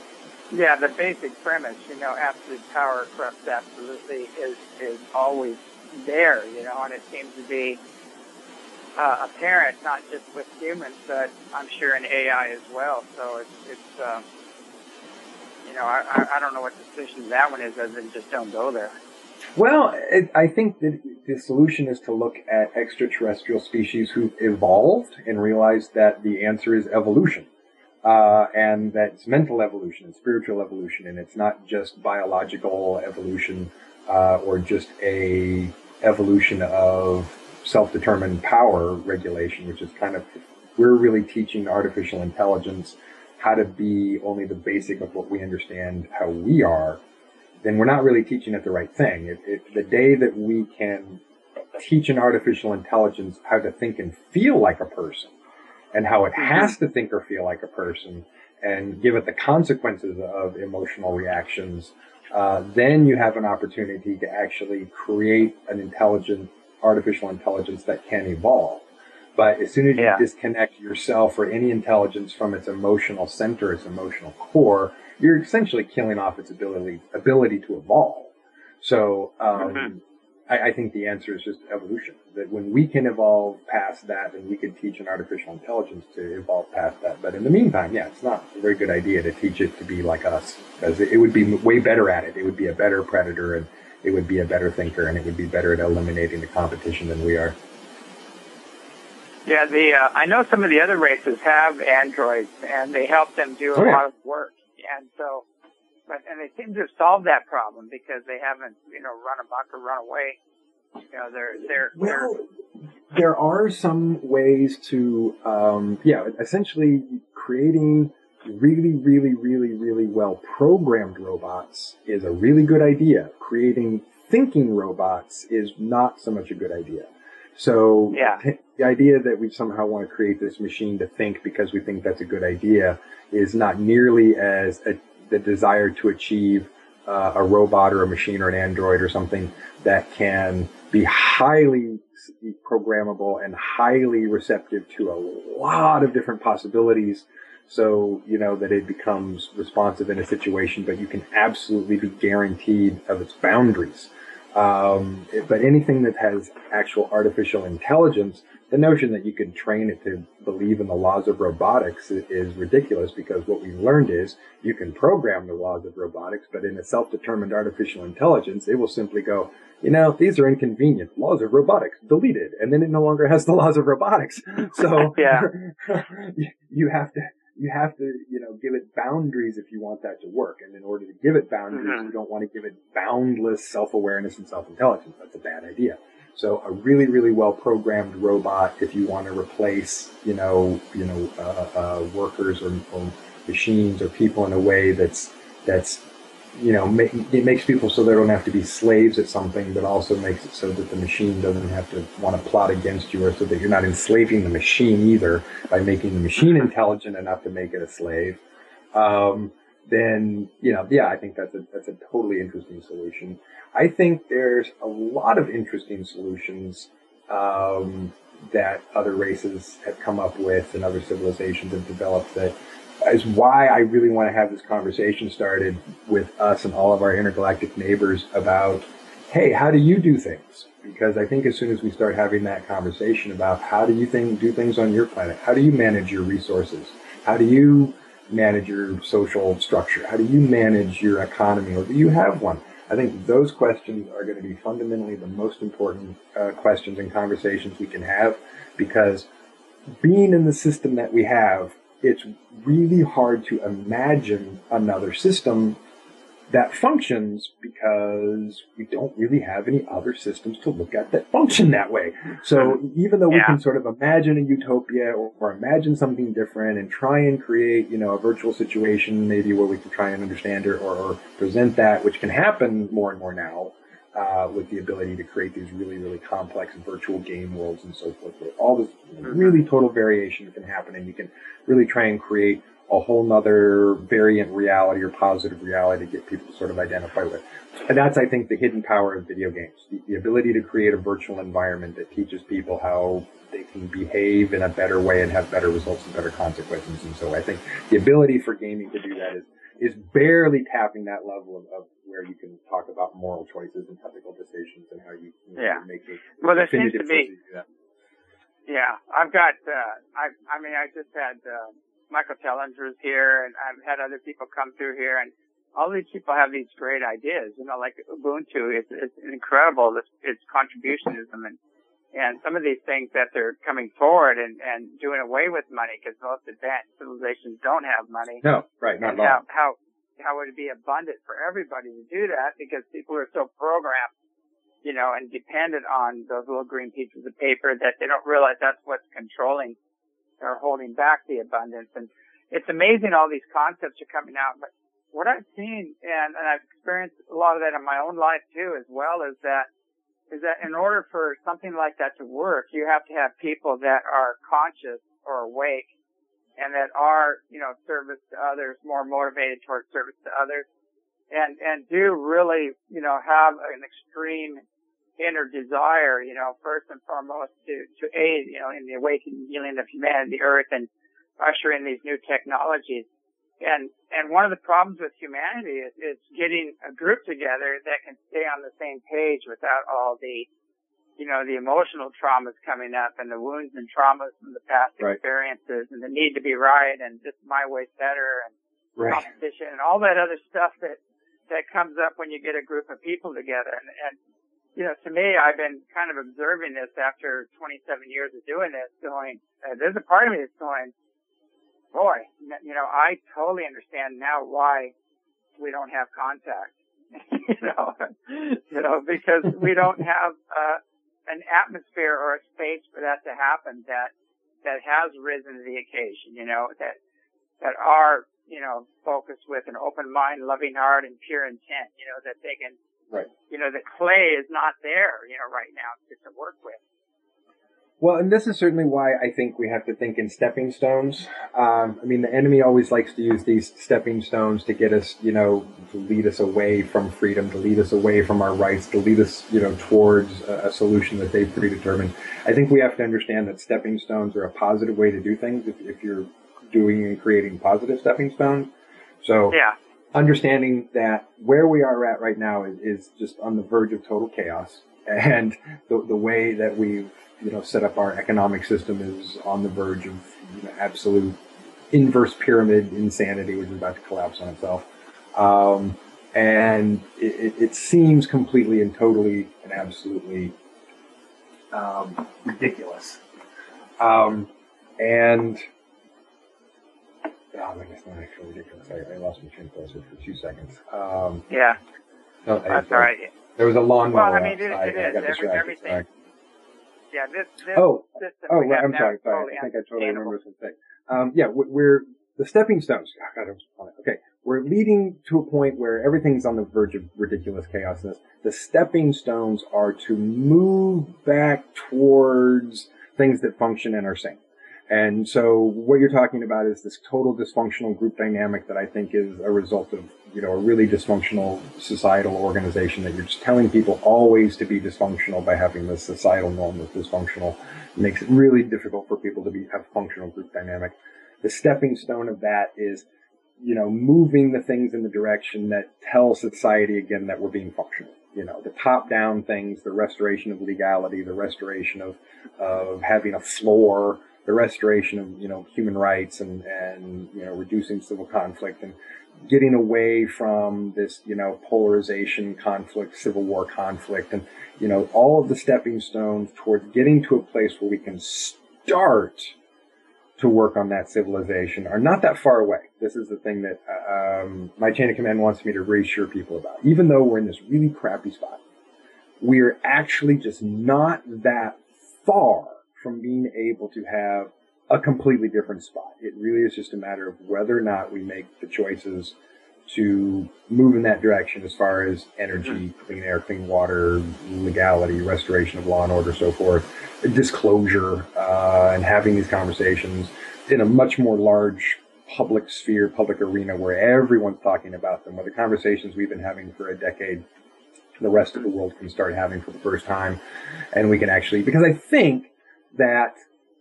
[SPEAKER 1] Yeah, the basic premise, you know, absolute power corrupts absolutely is, is always there, you know, and it seems to be uh, apparent not just with humans, but I'm sure in A I as well. So it's, it's um, you know, I, I don't know what the solution to that one is other than just don't go there.
[SPEAKER 2] Well, it, I think that the solution is to look at extraterrestrial species who've evolved and realize that the answer is evolution. Uh, and that it's mental evolution and spiritual evolution, and it's not just biological evolution, uh, or just a evolution of self-determined power regulation, which is kind of, we're really teaching artificial intelligence how to be only the basic of what we understand how we are. Then we're not really teaching it the right thing. If, if the day that we can teach an artificial intelligence how to think and feel like a person, and how it has to think or feel like a person, and give it the consequences of emotional reactions, uh, then you have an opportunity to actually create an intelligent artificial intelligence that can evolve. But as soon as you
[SPEAKER 1] yeah.
[SPEAKER 2] disconnect yourself or any intelligence from its emotional center, its emotional core, you're essentially killing off its ability ability to evolve. So um, mm-hmm. I, I think the answer is just evolution. That when we can evolve past that, then we can teach an artificial intelligence to evolve past that. But in the meantime, yeah, it's not a very good idea to teach it to be like us, because it, it would be way better at it. It would be a better predator, and it would be a better thinker, and it would be better at eliminating the competition than we are.
[SPEAKER 1] Yeah, the uh, I know some of the other races have androids, and they help them do a
[SPEAKER 2] oh, yeah.
[SPEAKER 1] lot of work. And so, but and they seem to have solved that problem because they haven't, you know, run amok or run away. You know, they're they're
[SPEAKER 2] well,
[SPEAKER 1] they're,
[SPEAKER 2] there are some ways to, um, yeah, essentially creating really, really, really, really well programmed robots is a really good idea. Creating thinking robots is not so much a good idea. So
[SPEAKER 1] yeah.
[SPEAKER 2] the idea that we somehow want to create this machine to think because we think that's a good idea is not nearly as a, the desire to achieve uh, a robot or a machine or an android or something that can be highly programmable and highly receptive to a lot of different possibilities. So, you know, that it becomes responsive in a situation, but you can absolutely be guaranteed of its boundaries. Um, but anything that has actual artificial intelligence, the notion that you can train it to believe in the laws of robotics is, is ridiculous, because what we've learned is you can program the laws of robotics, but in a self-determined artificial intelligence, it will simply go, you know, these are inconvenient. Laws of robotics, deleted. And then it no longer has the laws of robotics. So
[SPEAKER 1] yeah.
[SPEAKER 2] you have to, you have to, you know, give it boundaries if you want that to work. And in order to give it boundaries, mm-hmm. you don't want to give it boundless self-awareness and self-intelligence. That's a bad idea. So a really, really well-programmed robot, if you want to replace, you know, you know, uh, uh, workers or, or machines or people in a way that's, that's, you know, make, it makes people so they don't have to be slaves at something, but also makes it so that the machine doesn't have to want to plot against you, or so that you're not enslaving the machine either by making the machine intelligent enough to make it a slave. Um, then, you know, yeah, I think that's a, that's a totally interesting solution. I think there's a lot of interesting solutions, um, that other races have come up with and other civilizations have developed that is why I really want to have this conversation started with us and all of our intergalactic neighbors about, hey, how do you do things? Because I think as soon as we start having that conversation about how do you think, do things on your planet, how do you manage your resources? How do you manage your social structure? How do you manage your economy, or do you have one? I think those questions are going to be fundamentally the most important uh, questions and conversations we can have, because being in the system that we have, it's really hard to imagine another system that functions, because we don't really have any other systems to look at that function that way. So even though we
[SPEAKER 1] yeah.
[SPEAKER 2] can sort of imagine a utopia or, or imagine something different and try and create, you know, a virtual situation maybe where we can try and understand or, or, or present that, which can happen more and more now, uh, with the ability to create these really, really complex virtual game worlds and so forth. All this really total variation can happen, and you can really try and create a whole nother variant reality or positive reality to get people to sort of identify with. And that's, I think, the hidden power of video games, the, the ability to create a virtual environment that teaches people how they can behave in a better way and have better results and better consequences. And so I think the ability for gaming to do that is is barely tapping that level of, of where you can talk about moral choices and ethical decisions and how you, you know,
[SPEAKER 1] yeah.
[SPEAKER 2] make it.
[SPEAKER 1] Well, there seems to be. Yeah, I've got. Uh, I I mean, I just had uh, Michael Tellinger's here, and I've had other people come through here, and all these people have these great ideas, you know, like Ubuntu. It's, it's incredible, its, its contributionism, and, and some of these things that they're coming forward and, and doing away with money, because most advanced civilizations don't have money.
[SPEAKER 2] No, right, not
[SPEAKER 1] and
[SPEAKER 2] at all.
[SPEAKER 1] How, how, how would it be abundant for everybody to do that, because people are so programmed, you know, and dependent on those little green pieces of paper that they don't realize that's what's controlling or holding back the abundance. And it's amazing all these concepts are coming out. But what I've seen, and, and I've experienced a lot of that in my own life too, as well, is that, is that in order for something like that to work, you have to have people that are conscious or awake and that are, you know, service to others, more motivated towards service to others, and, and do really, you know, have an extreme inner desire, you know, first and foremost to, to aid, you know, in the awakening healing of humanity, the earth, and usher in these new technologies. And, and one of the problems with humanity is, is getting a group together that can stay on the same page without all the, you know, the emotional traumas coming up and the wounds and traumas from the past
[SPEAKER 2] right.
[SPEAKER 1] experiences, and the need to be right, and just my way's better, and
[SPEAKER 2] right.
[SPEAKER 1] competition, and all that other stuff that, that comes up when you get a group of people together. And, and, you know, to me, I've been kind of observing this after twenty-seven years of doing this, going, uh, there's a part of me that's going, boy, you know, I totally understand now why we don't have contact, you know, you know, because we don't have, uh, an atmosphere or a space for that to happen that, that has risen to the occasion, you know, that, that are, you know, focused with an open mind, loving heart, and pure intent, you know, that they can,
[SPEAKER 2] right.
[SPEAKER 1] you know, the clay is not there, you know, right now to, to work with.
[SPEAKER 2] Well, and this is certainly why I think we have to think in stepping stones. Um, I mean, the enemy always likes to use these stepping stones to get us, you know, to lead us away from freedom, to lead us away from our rights, to lead us, you know, towards a, a solution that they've predetermined. I think we have to understand that stepping stones are a positive way to do things if, if you're doing and creating positive stepping stones. So
[SPEAKER 1] yeah.
[SPEAKER 2] Understanding that where we are at right now is, is just on the verge of total chaos, and the, the way that we've, you know, set up our economic system is on the verge of, you know, absolute inverse pyramid insanity, which is about to collapse on itself. Um, and it, it seems completely and totally and absolutely um, ridiculous. Um, and oh, I guess not actually ridiculous. I, I lost my train of thought for two seconds. Um,
[SPEAKER 1] yeah,
[SPEAKER 2] no,
[SPEAKER 1] that's
[SPEAKER 2] I,
[SPEAKER 1] all right.
[SPEAKER 2] There was a lawnmower
[SPEAKER 1] well, I mean, it,
[SPEAKER 2] outside.
[SPEAKER 1] it
[SPEAKER 2] I
[SPEAKER 1] is.
[SPEAKER 2] got
[SPEAKER 1] Every,
[SPEAKER 2] distracted.
[SPEAKER 1] everything.
[SPEAKER 2] Sorry.
[SPEAKER 1] Yeah, this, this
[SPEAKER 2] oh,
[SPEAKER 1] system
[SPEAKER 2] oh,
[SPEAKER 1] we
[SPEAKER 2] right,
[SPEAKER 1] have
[SPEAKER 2] I'm
[SPEAKER 1] now
[SPEAKER 2] sorry.
[SPEAKER 1] is
[SPEAKER 2] Sorry,
[SPEAKER 1] totally
[SPEAKER 2] I think I totally remember
[SPEAKER 1] unsustainable.
[SPEAKER 2] something. Um, yeah, we're the stepping stones. Oh, God, I was on it. Okay, we're leading to a point where everything's on the verge of ridiculous chaosness. The stepping stones are to move back towards things that function and are sane. And so what you're talking about is this total dysfunctional group dynamic that I think is a result of, you know, a really dysfunctional societal organization that you're just telling people always to be dysfunctional by having this societal norm that's dysfunctional. It makes it really difficult for people to be have functional group dynamic. The stepping stone of that is, you know, moving the things in the direction that tell society again that we're being functional. You know, the top-down things, the restoration of legality, the restoration of, of having a floor, the restoration of, you know, human rights and, and, you know, reducing civil conflict and getting away from this, you know, polarization, conflict, civil war conflict, and, you know, all of the stepping stones towards getting to a place where we can start to work on that civilization are not that far away. This is the thing that um, my chain of command wants me to reassure people about. Even though we're in this really crappy spot, we're actually just not that far from being able to have a completely different spot. It really is just a matter of whether or not we make the choices to move in that direction as far as energy, clean air, clean water, legality, restoration of law and order, so forth, disclosure, uh, and having these conversations in a much more large public sphere, public arena where everyone's talking about them, where the conversations we've been having for a decade, the rest of the world can start having for the first time. And we can actually, because I think that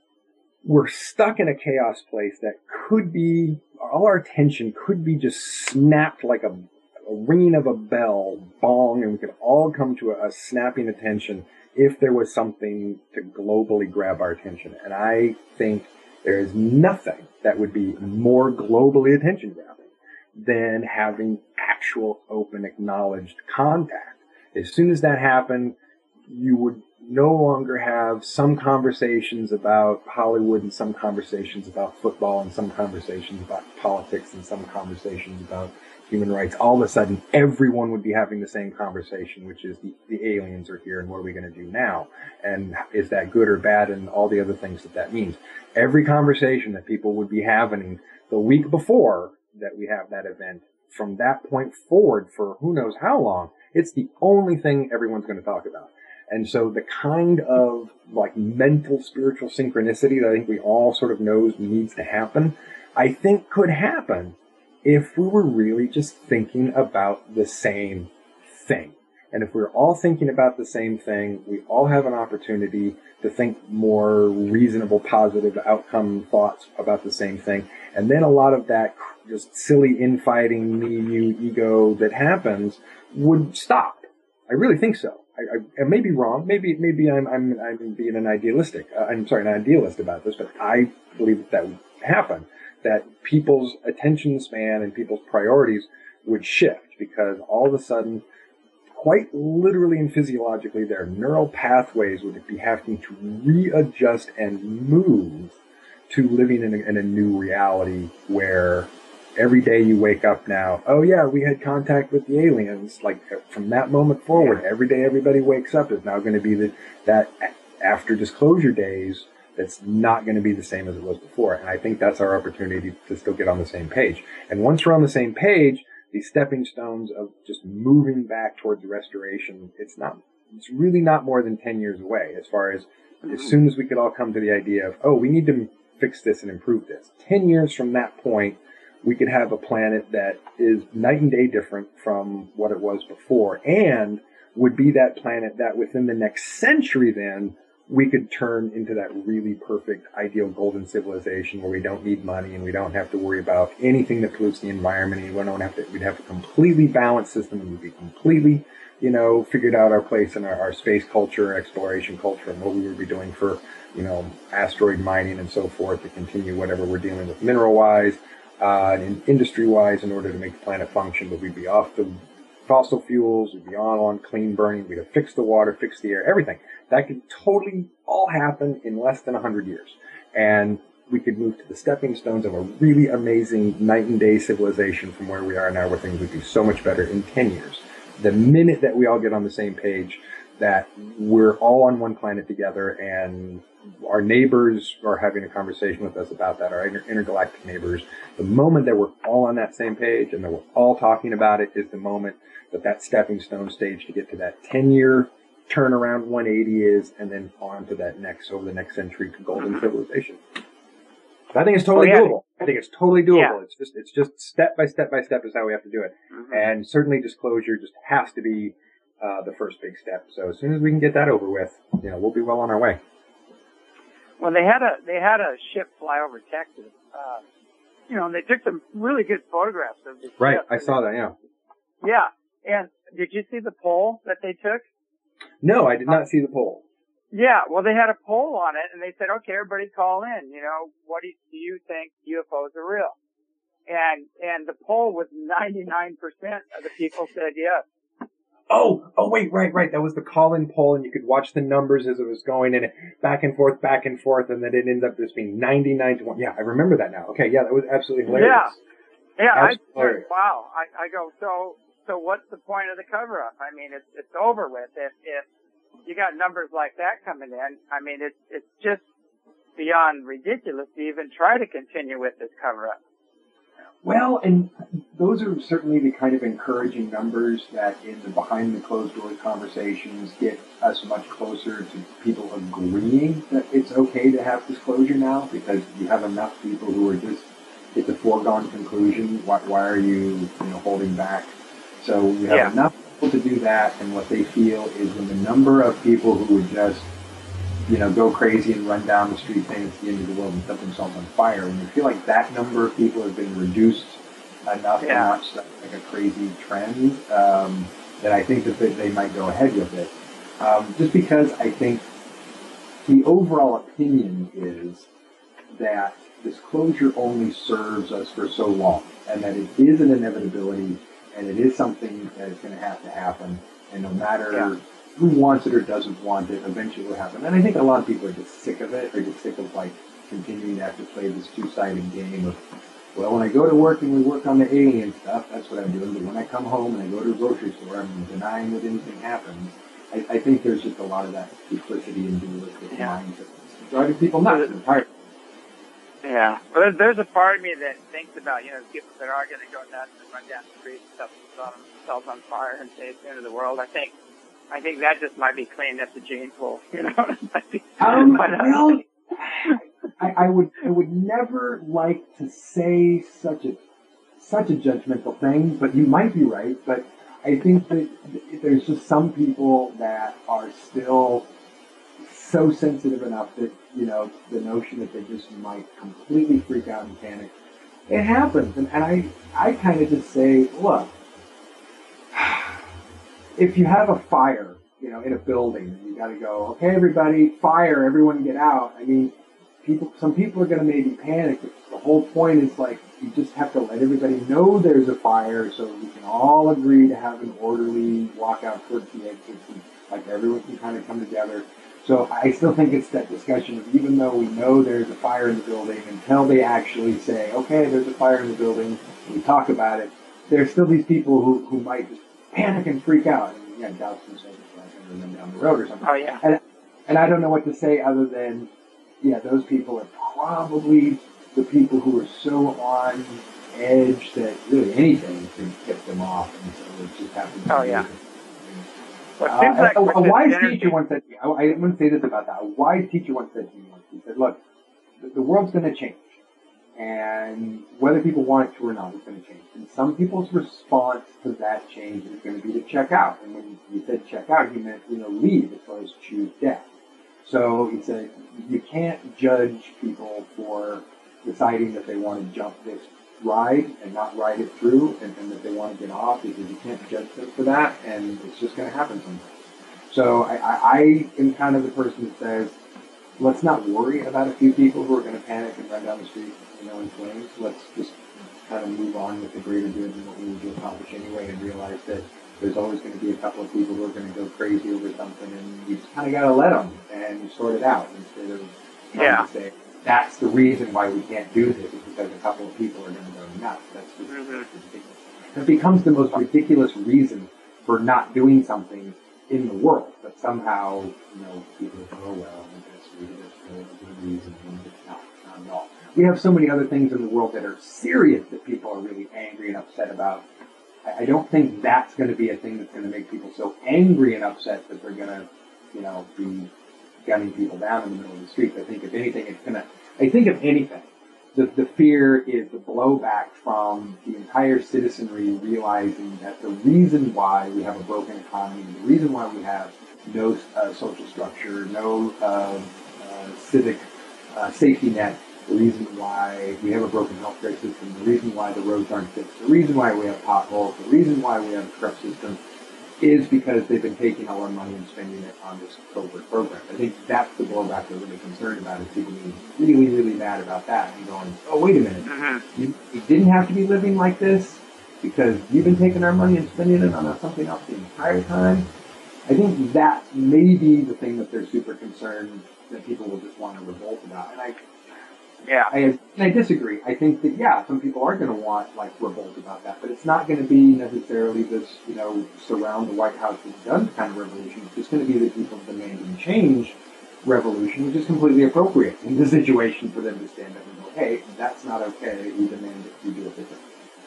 [SPEAKER 2] we're stuck in a chaos place that could be, all our attention could be just snapped like a, a ringing of a bell, bong, and we could all come to a, a snapping attention if there was something to globally grab our attention. And I think there is nothing that would be more globally attention grabbing than having actual open acknowledged contact. As soon as that happened, you would no longer have some conversations about Hollywood and some conversations about football and some conversations about politics and some conversations about human rights. All of a sudden, everyone would be having the same conversation, which is the, the aliens are here and what are we going to do now? And is that good or bad and all the other things that that means? Every conversation that people would be having the week before that we have that event, from that point forward for who knows how long, it's the only thing everyone's going to talk about. And so the kind of like mental spiritual synchronicity that I think we all sort of knows needs to happen, I think could happen if we were really just thinking about the same thing. And if we're all thinking about the same thing, we all have an opportunity to think more reasonable, positive outcome thoughts about the same thing. And then a lot of that just silly infighting, me, you, ego that happens would stop. I really think so. I, I, I may be wrong. Maybe, maybe I'm, I'm, I'm being an idealistic. Uh, I'm sorry, an idealist about this, but I believe that that would happen. That people's attention span and people's priorities would shift because all of a sudden, quite literally and physiologically, their neural pathways would be having to readjust and move to living in a, in a new reality where every day you wake up now, oh yeah, we had contact with the aliens. Like from that moment forward, every day everybody wakes up is now going to be the, that after disclosure days, that's not going to be the same as it was before. And I think that's our opportunity to still get on the same page. And once we're on the same page, these stepping stones of just moving back towards restoration, it's not, it's really not more than ten years away as far as, mm-hmm. as soon as we could all come to the idea of, oh, we need to fix this and improve this. ten years from that point, we could have a planet that is night and day different from what it was before, and would be that planet that within the next century then we could turn into that really perfect, ideal golden civilization where we don't need money and we don't have to worry about anything that pollutes the environment. And we don't have to, we'd have a completely balanced system and we'd be completely, you know, figured out our place in our, our space culture, exploration culture, and what we would be doing for, you know, asteroid mining and so forth to continue whatever we're dealing with mineral-wise. Uh, and industry-wise in order to make the planet function, but we'd be off the fossil fuels, we'd be on, on clean burning, we'd have fixed the water, fixed the air, everything. That could totally all happen in less than one hundred years. And we could move to the stepping stones of a really amazing night and day civilization from where we are now, where things would be so much better in ten years. The minute that we all get on the same page, that we're all on one planet together and our neighbors are having a conversation with us about that, our inter- intergalactic neighbors. The moment that we're all on that same page and that we're all talking about it is the moment that that stepping stone stage to get to that ten-year turnaround one eighty is, and then on to that next, over the next century to golden civilization. I think it's totally oh, yeah. doable. I think it's totally doable. Yeah. It's just, it's just step by step by step is how we have to do it. Mm-hmm. And certainly disclosure just has to be uh, the first big step. So as soon as we can get that over with, you know, we'll be well on our way.
[SPEAKER 1] Well, they had a they had a ship fly over Texas, uh, you know, and they took some really good photographs of the ship.
[SPEAKER 2] Right, I saw that. Yeah.
[SPEAKER 1] Yeah, and did you see the poll that they took?
[SPEAKER 2] No, I did not see the poll.
[SPEAKER 1] Yeah, well, they had a poll on it, and they said, okay, everybody call in. You know, what do you, do you think U F Os are real? And and the poll was ninety-nine percent of the people said yes.
[SPEAKER 2] Oh, oh, wait, right, right. That was the call-in poll, and you could watch the numbers as it was going in, back and forth, back and forth, and then it ended up just being ninety-nine to one. Yeah, I remember that now. Okay, yeah, that was absolutely hilarious.
[SPEAKER 1] Yeah, yeah. Absolutely I hilarious. Wow. I, I go, so, so what's the point of the cover-up? I mean, it's it's over with. If if you got numbers like that coming in, I mean, it's it's just beyond ridiculous to even try to continue with this cover-up.
[SPEAKER 2] Well, and those are certainly the kind of encouraging numbers that in the behind the closed doors conversations get us much closer to people agreeing that it's okay to have disclosure now, because you have enough people who are just, it's a foregone conclusion. Why, why are you, you know, holding back? So you have yeah. enough people to do that, and what they feel is when the number of people who would just, you know, go crazy and run down the street saying it's the end of the world and set themselves on fire. When you feel like that number of people have been reduced enough yeah. to watch like a crazy trend, um, that I think that they, they might go ahead with it. Um, just because I think the overall opinion is that disclosure only serves us for so long, and that it is an inevitability, and it is something that is going to have to happen, and no matter
[SPEAKER 1] Yeah.
[SPEAKER 2] who wants it or doesn't want it, eventually it will happen. And I think a lot of people are just sick of it. They're just sick of like continuing to have to play this two-sided game of, well, when I go to work and we work on the alien stuff, that's what I'm doing. But when I come home and I go to a grocery store, I'm denying that anything happens. I, I think there's just a lot of that duplicity and dualistic
[SPEAKER 1] Yeah.
[SPEAKER 2] mindset driving people nuts. Entirely.
[SPEAKER 1] Yeah. Well, there's, there's a part of me that thinks about, you know, people that are going to go nuts and run down the street and stuff themselves on fire and say it's the end of the world. I think, I think that just might be cleaning up the gene pool, you know?
[SPEAKER 2] um, well, I, I would, I would never like to say such a, such a judgmental thing, but you might be right. But I think that there's just some people that are still so sensitive enough that, you know, the notion that they just might completely freak out and panic. It happens. And, and I, I kind of just say, look, if you have a fire, you know, in a building, you got to go, okay, everybody, fire, everyone get out. I mean, people, some people are going to maybe panic. But the whole point is like, you just have to let everybody know there's a fire so we can all agree to have an orderly walk out towards the exits and like everyone can kind of come together. So I still think it's that discussion of even though we know there's a fire in the building, until they actually say, okay, there's a fire in the building, and we talk about it, there's still these people who, who might just panic and freak out. And yeah, douse themselves and them down the road or something.
[SPEAKER 1] Oh, yeah.
[SPEAKER 2] And, and I don't know what to say other than, yeah, those people are probably the people who are so on edge that really anything can tip them off. And so it just happens.
[SPEAKER 1] Oh, yeah. Well,
[SPEAKER 2] Uh,
[SPEAKER 1] it seems like
[SPEAKER 2] a, a wise
[SPEAKER 1] energy-
[SPEAKER 2] teacher once said, I, I wouldn't say this about that. A wise teacher once said to me once, he said, look, the, the world's going to change. And whether people want it to or not, it's going to change. And some people's response to that change is going to be to check out. And when he said check out, he meant, you know, leave as far as choose death. So he said, you can't judge people for deciding that they want to jump this ride and not ride it through, and, and that they want to get off, because you can't judge them for that, and it's just going to happen sometimes. So I, I, I am kind of the person that says, let's not worry about a few people who are going to panic and run down the street, you know, in flames. Let's just kind of move on with the greater good and what we need to accomplish anyway, and realize that there's always going to be a couple of people who are going to go crazy over something, and you just kind of got to let them and sort it out instead of trying
[SPEAKER 1] Yeah.
[SPEAKER 2] to say, that's the reason why we can't do this, is because a couple of people are going to go nuts. That's just
[SPEAKER 1] Mhm.
[SPEAKER 2] ridiculous. It becomes the most ridiculous reason for not doing something in the world, but somehow, you know, people go, oh, well, I guess we just go a good reason. No, not at all. We have so many other things in the world that are serious that people are really angry and upset about. I, I don't think that's going to be a thing that's going to make people so angry and upset that they're going to, you know, be gunning people down in the middle of the street. I think if anything, it's going to, I think if anything, the, the fear is the blowback from the entire citizenry realizing that the reason why we have a broken economy, the reason why we have no uh, social structure, no uh, uh, civic uh, safety net, the reason why we have a broken healthcare system, the reason why the roads aren't fixed, the reason why we have potholes, the reason why we have a corrupt system, is because they've been taking all our money and spending it on this covert program. I think that's the blowback they're really concerned about, is people being really, really mad about that and going, oh, wait a minute,
[SPEAKER 1] Mm-hmm.
[SPEAKER 2] you, you didn't have to be living like this because you've been taking our money and spending it on something else the entire time. I think that may be the thing that they're super concerned that people will just want to revolt about. And I
[SPEAKER 1] Yeah.
[SPEAKER 2] I, and I disagree. I think that, yeah, some people are going to want, like, revolt about that, but it's not going to be necessarily this, you know, surround the White House with guns kind of revolution. It's just going to be the people demanding change revolution, which is completely appropriate in the situation for them to stand up and go, hey, that's not okay. We demand that you do it differently.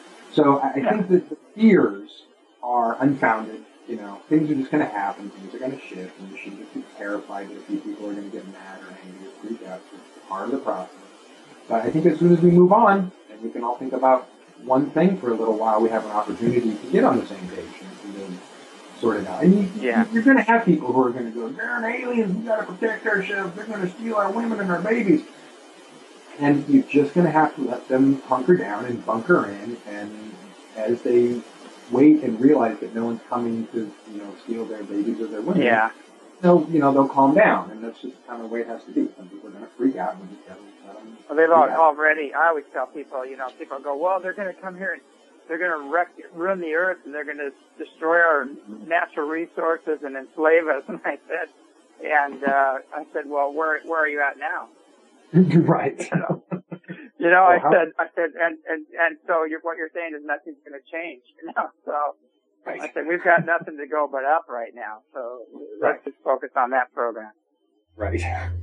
[SPEAKER 2] So I, I
[SPEAKER 1] Yeah.
[SPEAKER 2] think that the fears are unfounded. You know, things are just going to happen. Things are going to shift, and you shouldn't get too terrified that a few people are going to get mad or angry or freak out. It's part of the process. But I think as soon as we move on, and we can all think about one thing for a little while, we have an opportunity to get on the same page and to then sort it out. And you,
[SPEAKER 1] Yeah.
[SPEAKER 2] you're going to have people who are going to go, they're an aliens, we've got to protect ourselves, they're going to steal our women and our babies. And you're just going to have to let them hunker down and bunker in, and as they wait and realize that no one's coming to, you know, steal their babies or their women,
[SPEAKER 1] Yeah.
[SPEAKER 2] they'll, you know, they'll calm down, and that's just kind of the way it has to be. Some people are going to freak out, and we just got to let them.
[SPEAKER 1] Well, they've all, already, I always tell people, you know, people go, well, they're going to come here and they're going to wreck, ruin the earth, and they're going to destroy our natural resources and enslave us. And I said, and uh, I said, well, where where are you at now?
[SPEAKER 2] Right.
[SPEAKER 1] You know, you know well, I said, I said, and and and so you're, what you're saying is nothing's going to change. You know, so right. I said we've got nothing to go but up right now. So let's right. just focus on that program.
[SPEAKER 2] Right.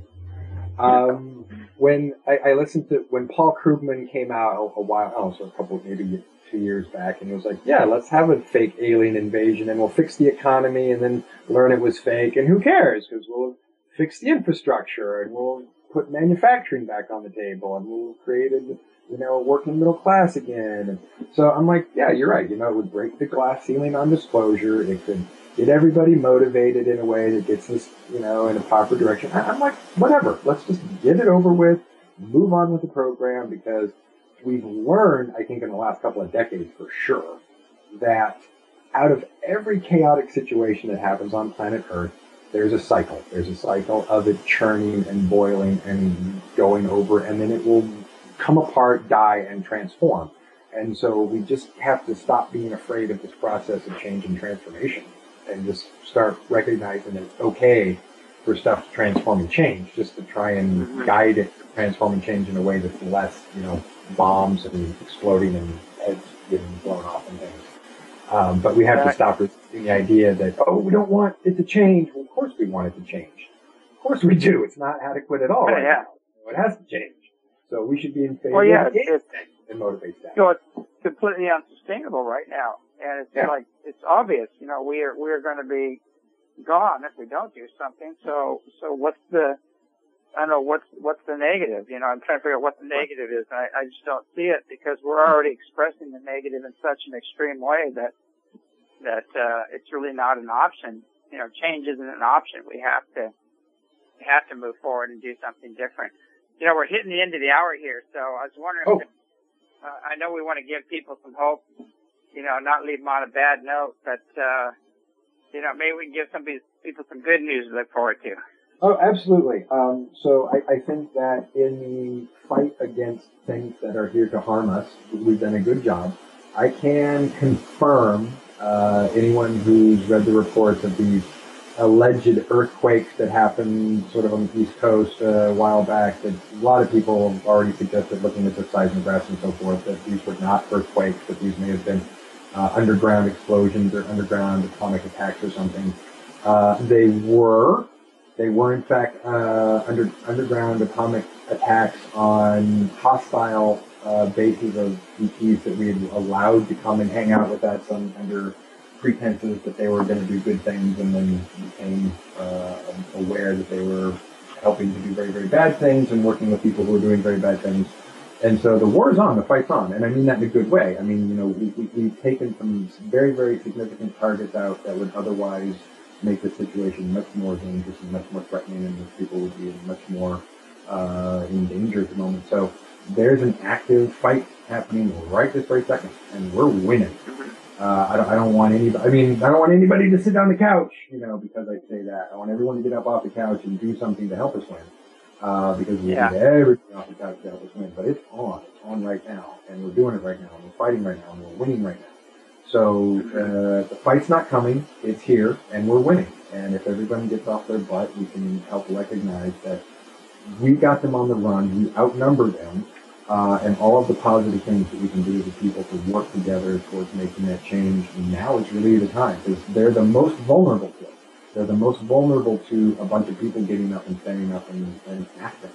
[SPEAKER 2] Um, when I, I listened to when Paul Krugman came out a, a while, oh, so a couple, maybe two years back, and he was like, "Yeah, let's have a fake alien invasion, and we'll fix the economy, and then learn it was fake, and who cares? Because we'll fix the infrastructure, and we'll put manufacturing back on the table, and we'll create a, you know, working middle class again." And so I'm like, "Yeah, you're right. You know, it would break the glass ceiling on disclosure. It could get everybody motivated in a way that gets us, you know, in a proper direction." I'm like, whatever. Let's just get it over with, move on with the program, because we've learned, I think, in the last couple of decades for sure, that out of every chaotic situation that happens on planet Earth, there's a cycle. There's a cycle of it churning and boiling and going over, and then it will come apart, die, and transform. And so we just have to stop being afraid of this process of change and transformation, and just start recognizing that it's okay for stuff to transform and change, just to try and mm-hmm. guide it to transform and change in a way that's less, you know, bombs and exploding and heads getting blown off and things. Um, but we have yeah. to stop resisting the idea that, oh, we don't want it to change. Well, of course we want it to change. Of course we do. It's not adequate at all right yeah. now. It has to change. So we should be in favor
[SPEAKER 1] well, yeah,
[SPEAKER 2] of it and motivates that.
[SPEAKER 1] You know, it's completely unsustainable right now. And it's yeah. like, it's obvious, you know, we are, we're going to be gone if we don't do something. So, so what's the, I don't know, what's, what's the negative? You know, I'm trying to figure out what the negative is. I, I just don't see it, because we're already expressing the negative in such an extreme way that, that, uh, it's really not an option. You know, change isn't an option. We have to, we have to move forward and do something different. You know, we're hitting the end of the hour here, so I was wondering,
[SPEAKER 2] oh.
[SPEAKER 1] if, uh, I know we want to give people some hope, you know, not leave them on a bad note, but, uh, you know, maybe we can give some people some good news to look forward to.
[SPEAKER 2] Oh, absolutely. Um, so I, I think that in the fight against things that are here to harm us, we've done a good job. I can confirm, uh, anyone who's read the reports of these alleged earthquakes that happened sort of on the East Coast uh, a while back, that a lot of people have already suggested, looking at the seismographs and so forth, that these were not earthquakes, that these may have been uh, underground explosions or underground atomic attacks or something. Uh, they were. They were, in fact, uh, under, underground atomic attacks on hostile uh, bases of E Ts that we had allowed to come and hang out with us on, under pretenses that they were going to do good things, and then became uh, aware that they were helping to do very, very bad things and working with people who were doing very bad things. And so the war is on, the fight's on, and I mean that in a good way. I mean, you know, we, we, we've taken some very, very significant targets out that would otherwise make the situation much more dangerous and much more threatening, and which people would be much more uh, in danger at the moment. So there's an active fight happening right this very second, and we're winning. Uh, I don't, I don't want anybody, I mean, I don't want anybody to sit on the couch, you know, because I say that. I want everyone to get up off the couch and do something to help us win. Uh, because we yeah. need everything off the couch to help us win. But it's on. It's on right now. And we're doing it right now. And we're fighting right now. And we're winning right now. So, uh, the fight's not coming. It's here. And we're winning. And if everyone gets off their butt, we can help recognize that we got them on the run. We outnumbered them. Uh, and all of the positive things that we can do as a people to work together towards making that change. And now is really the time, because they're the most vulnerable to it. They're the most vulnerable to a bunch of people getting up and standing up and, and acting.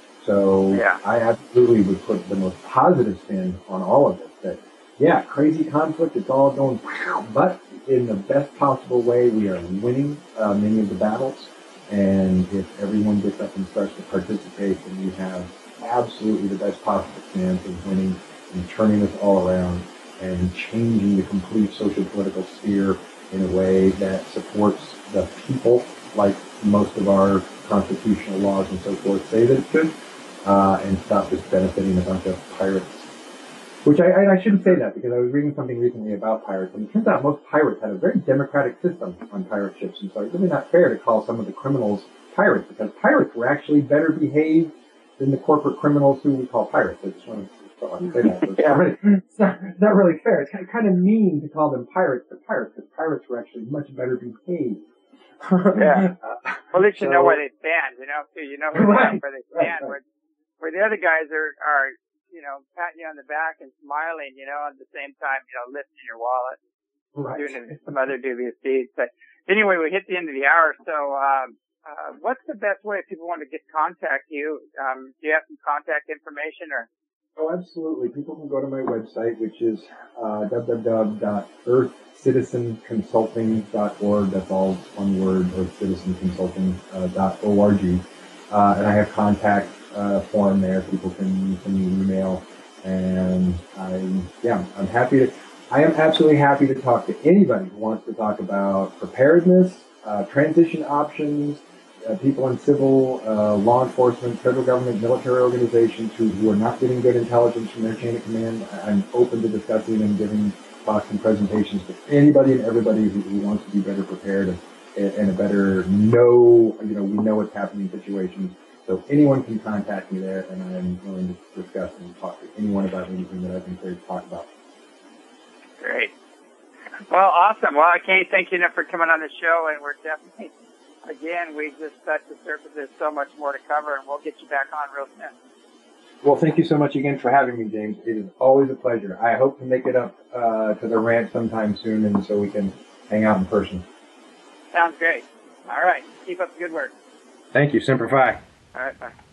[SPEAKER 2] So yeah. I absolutely would put the most positive spin on all of this. That, yeah, crazy conflict, it's all going, but in the best possible way, we are winning uh, many of the battles. And if everyone gets up and starts to participate, then we have absolutely the best possible chance of winning and turning us all around and changing the complete social political sphere in a way that supports the people, like most of our constitutional laws and so forth say that it should, uh, and stop just benefiting a bunch of pirates. Which I, I, I shouldn't say that because I was reading something recently about pirates, and it turns out most pirates had a very democratic system on pirate ships, and so it's really not fair to call some of the criminals pirates, because pirates were actually better behaved than the corporate criminals who we call pirates. I just want to say that. It's,
[SPEAKER 3] yeah.
[SPEAKER 2] not really, it's, not, it's not really fair. It's kind of mean to call them pirates, but pirates, because pirates were actually much better behaved.
[SPEAKER 1] Yeah.
[SPEAKER 2] Uh,
[SPEAKER 1] well, at least you
[SPEAKER 2] so,
[SPEAKER 1] know where they stand, you know, so you know where,
[SPEAKER 2] right,
[SPEAKER 1] they, where they stand,
[SPEAKER 2] right, right.
[SPEAKER 1] Where, where the other guys are, are, you know, patting you on the back and smiling, you know, at the same time, you know, lifting your wallet,
[SPEAKER 2] right.
[SPEAKER 1] doing some other dubious deeds. But anyway, we hit the end of the hour, so, um, uh, what's the best way if people want to get contact you? Um, do you have some contact information or?
[SPEAKER 2] Oh, absolutely. People can go to my website, which is uh, w w w dot earth citizen consulting dot org. That's all one word, earth citizen consulting dot org. Uh, and I have contact uh, form there. People can send me an email. And I'm, yeah, I'm happy to, I am absolutely happy to talk to anybody who wants to talk about preparedness, uh, transition options, Uh, people in civil, uh, law enforcement, federal government, military organizations who, who are not getting good intelligence from their chain of command. I'm open to discussing and giving talks and presentations to anybody and everybody who, who wants to be better prepared and, and a better know, you know, we know what's happening situations. So anyone can contact me there, and I'm willing to discuss and talk to anyone about anything that I think they talk about.
[SPEAKER 1] Great. Well, awesome. Well, I can't thank you enough for coming on the show, and we're definitely, again, we just touched the surface. There's so much more to cover, and we'll get you back on real soon.
[SPEAKER 2] Well, thank you so much again for having me, James. It is always a pleasure. I hope to make it up uh, to the ranch sometime soon, and so we can hang out in person.
[SPEAKER 1] Sounds great. All right. Keep up the good work.
[SPEAKER 2] Thank you. Semper Fi.
[SPEAKER 1] All right. Bye.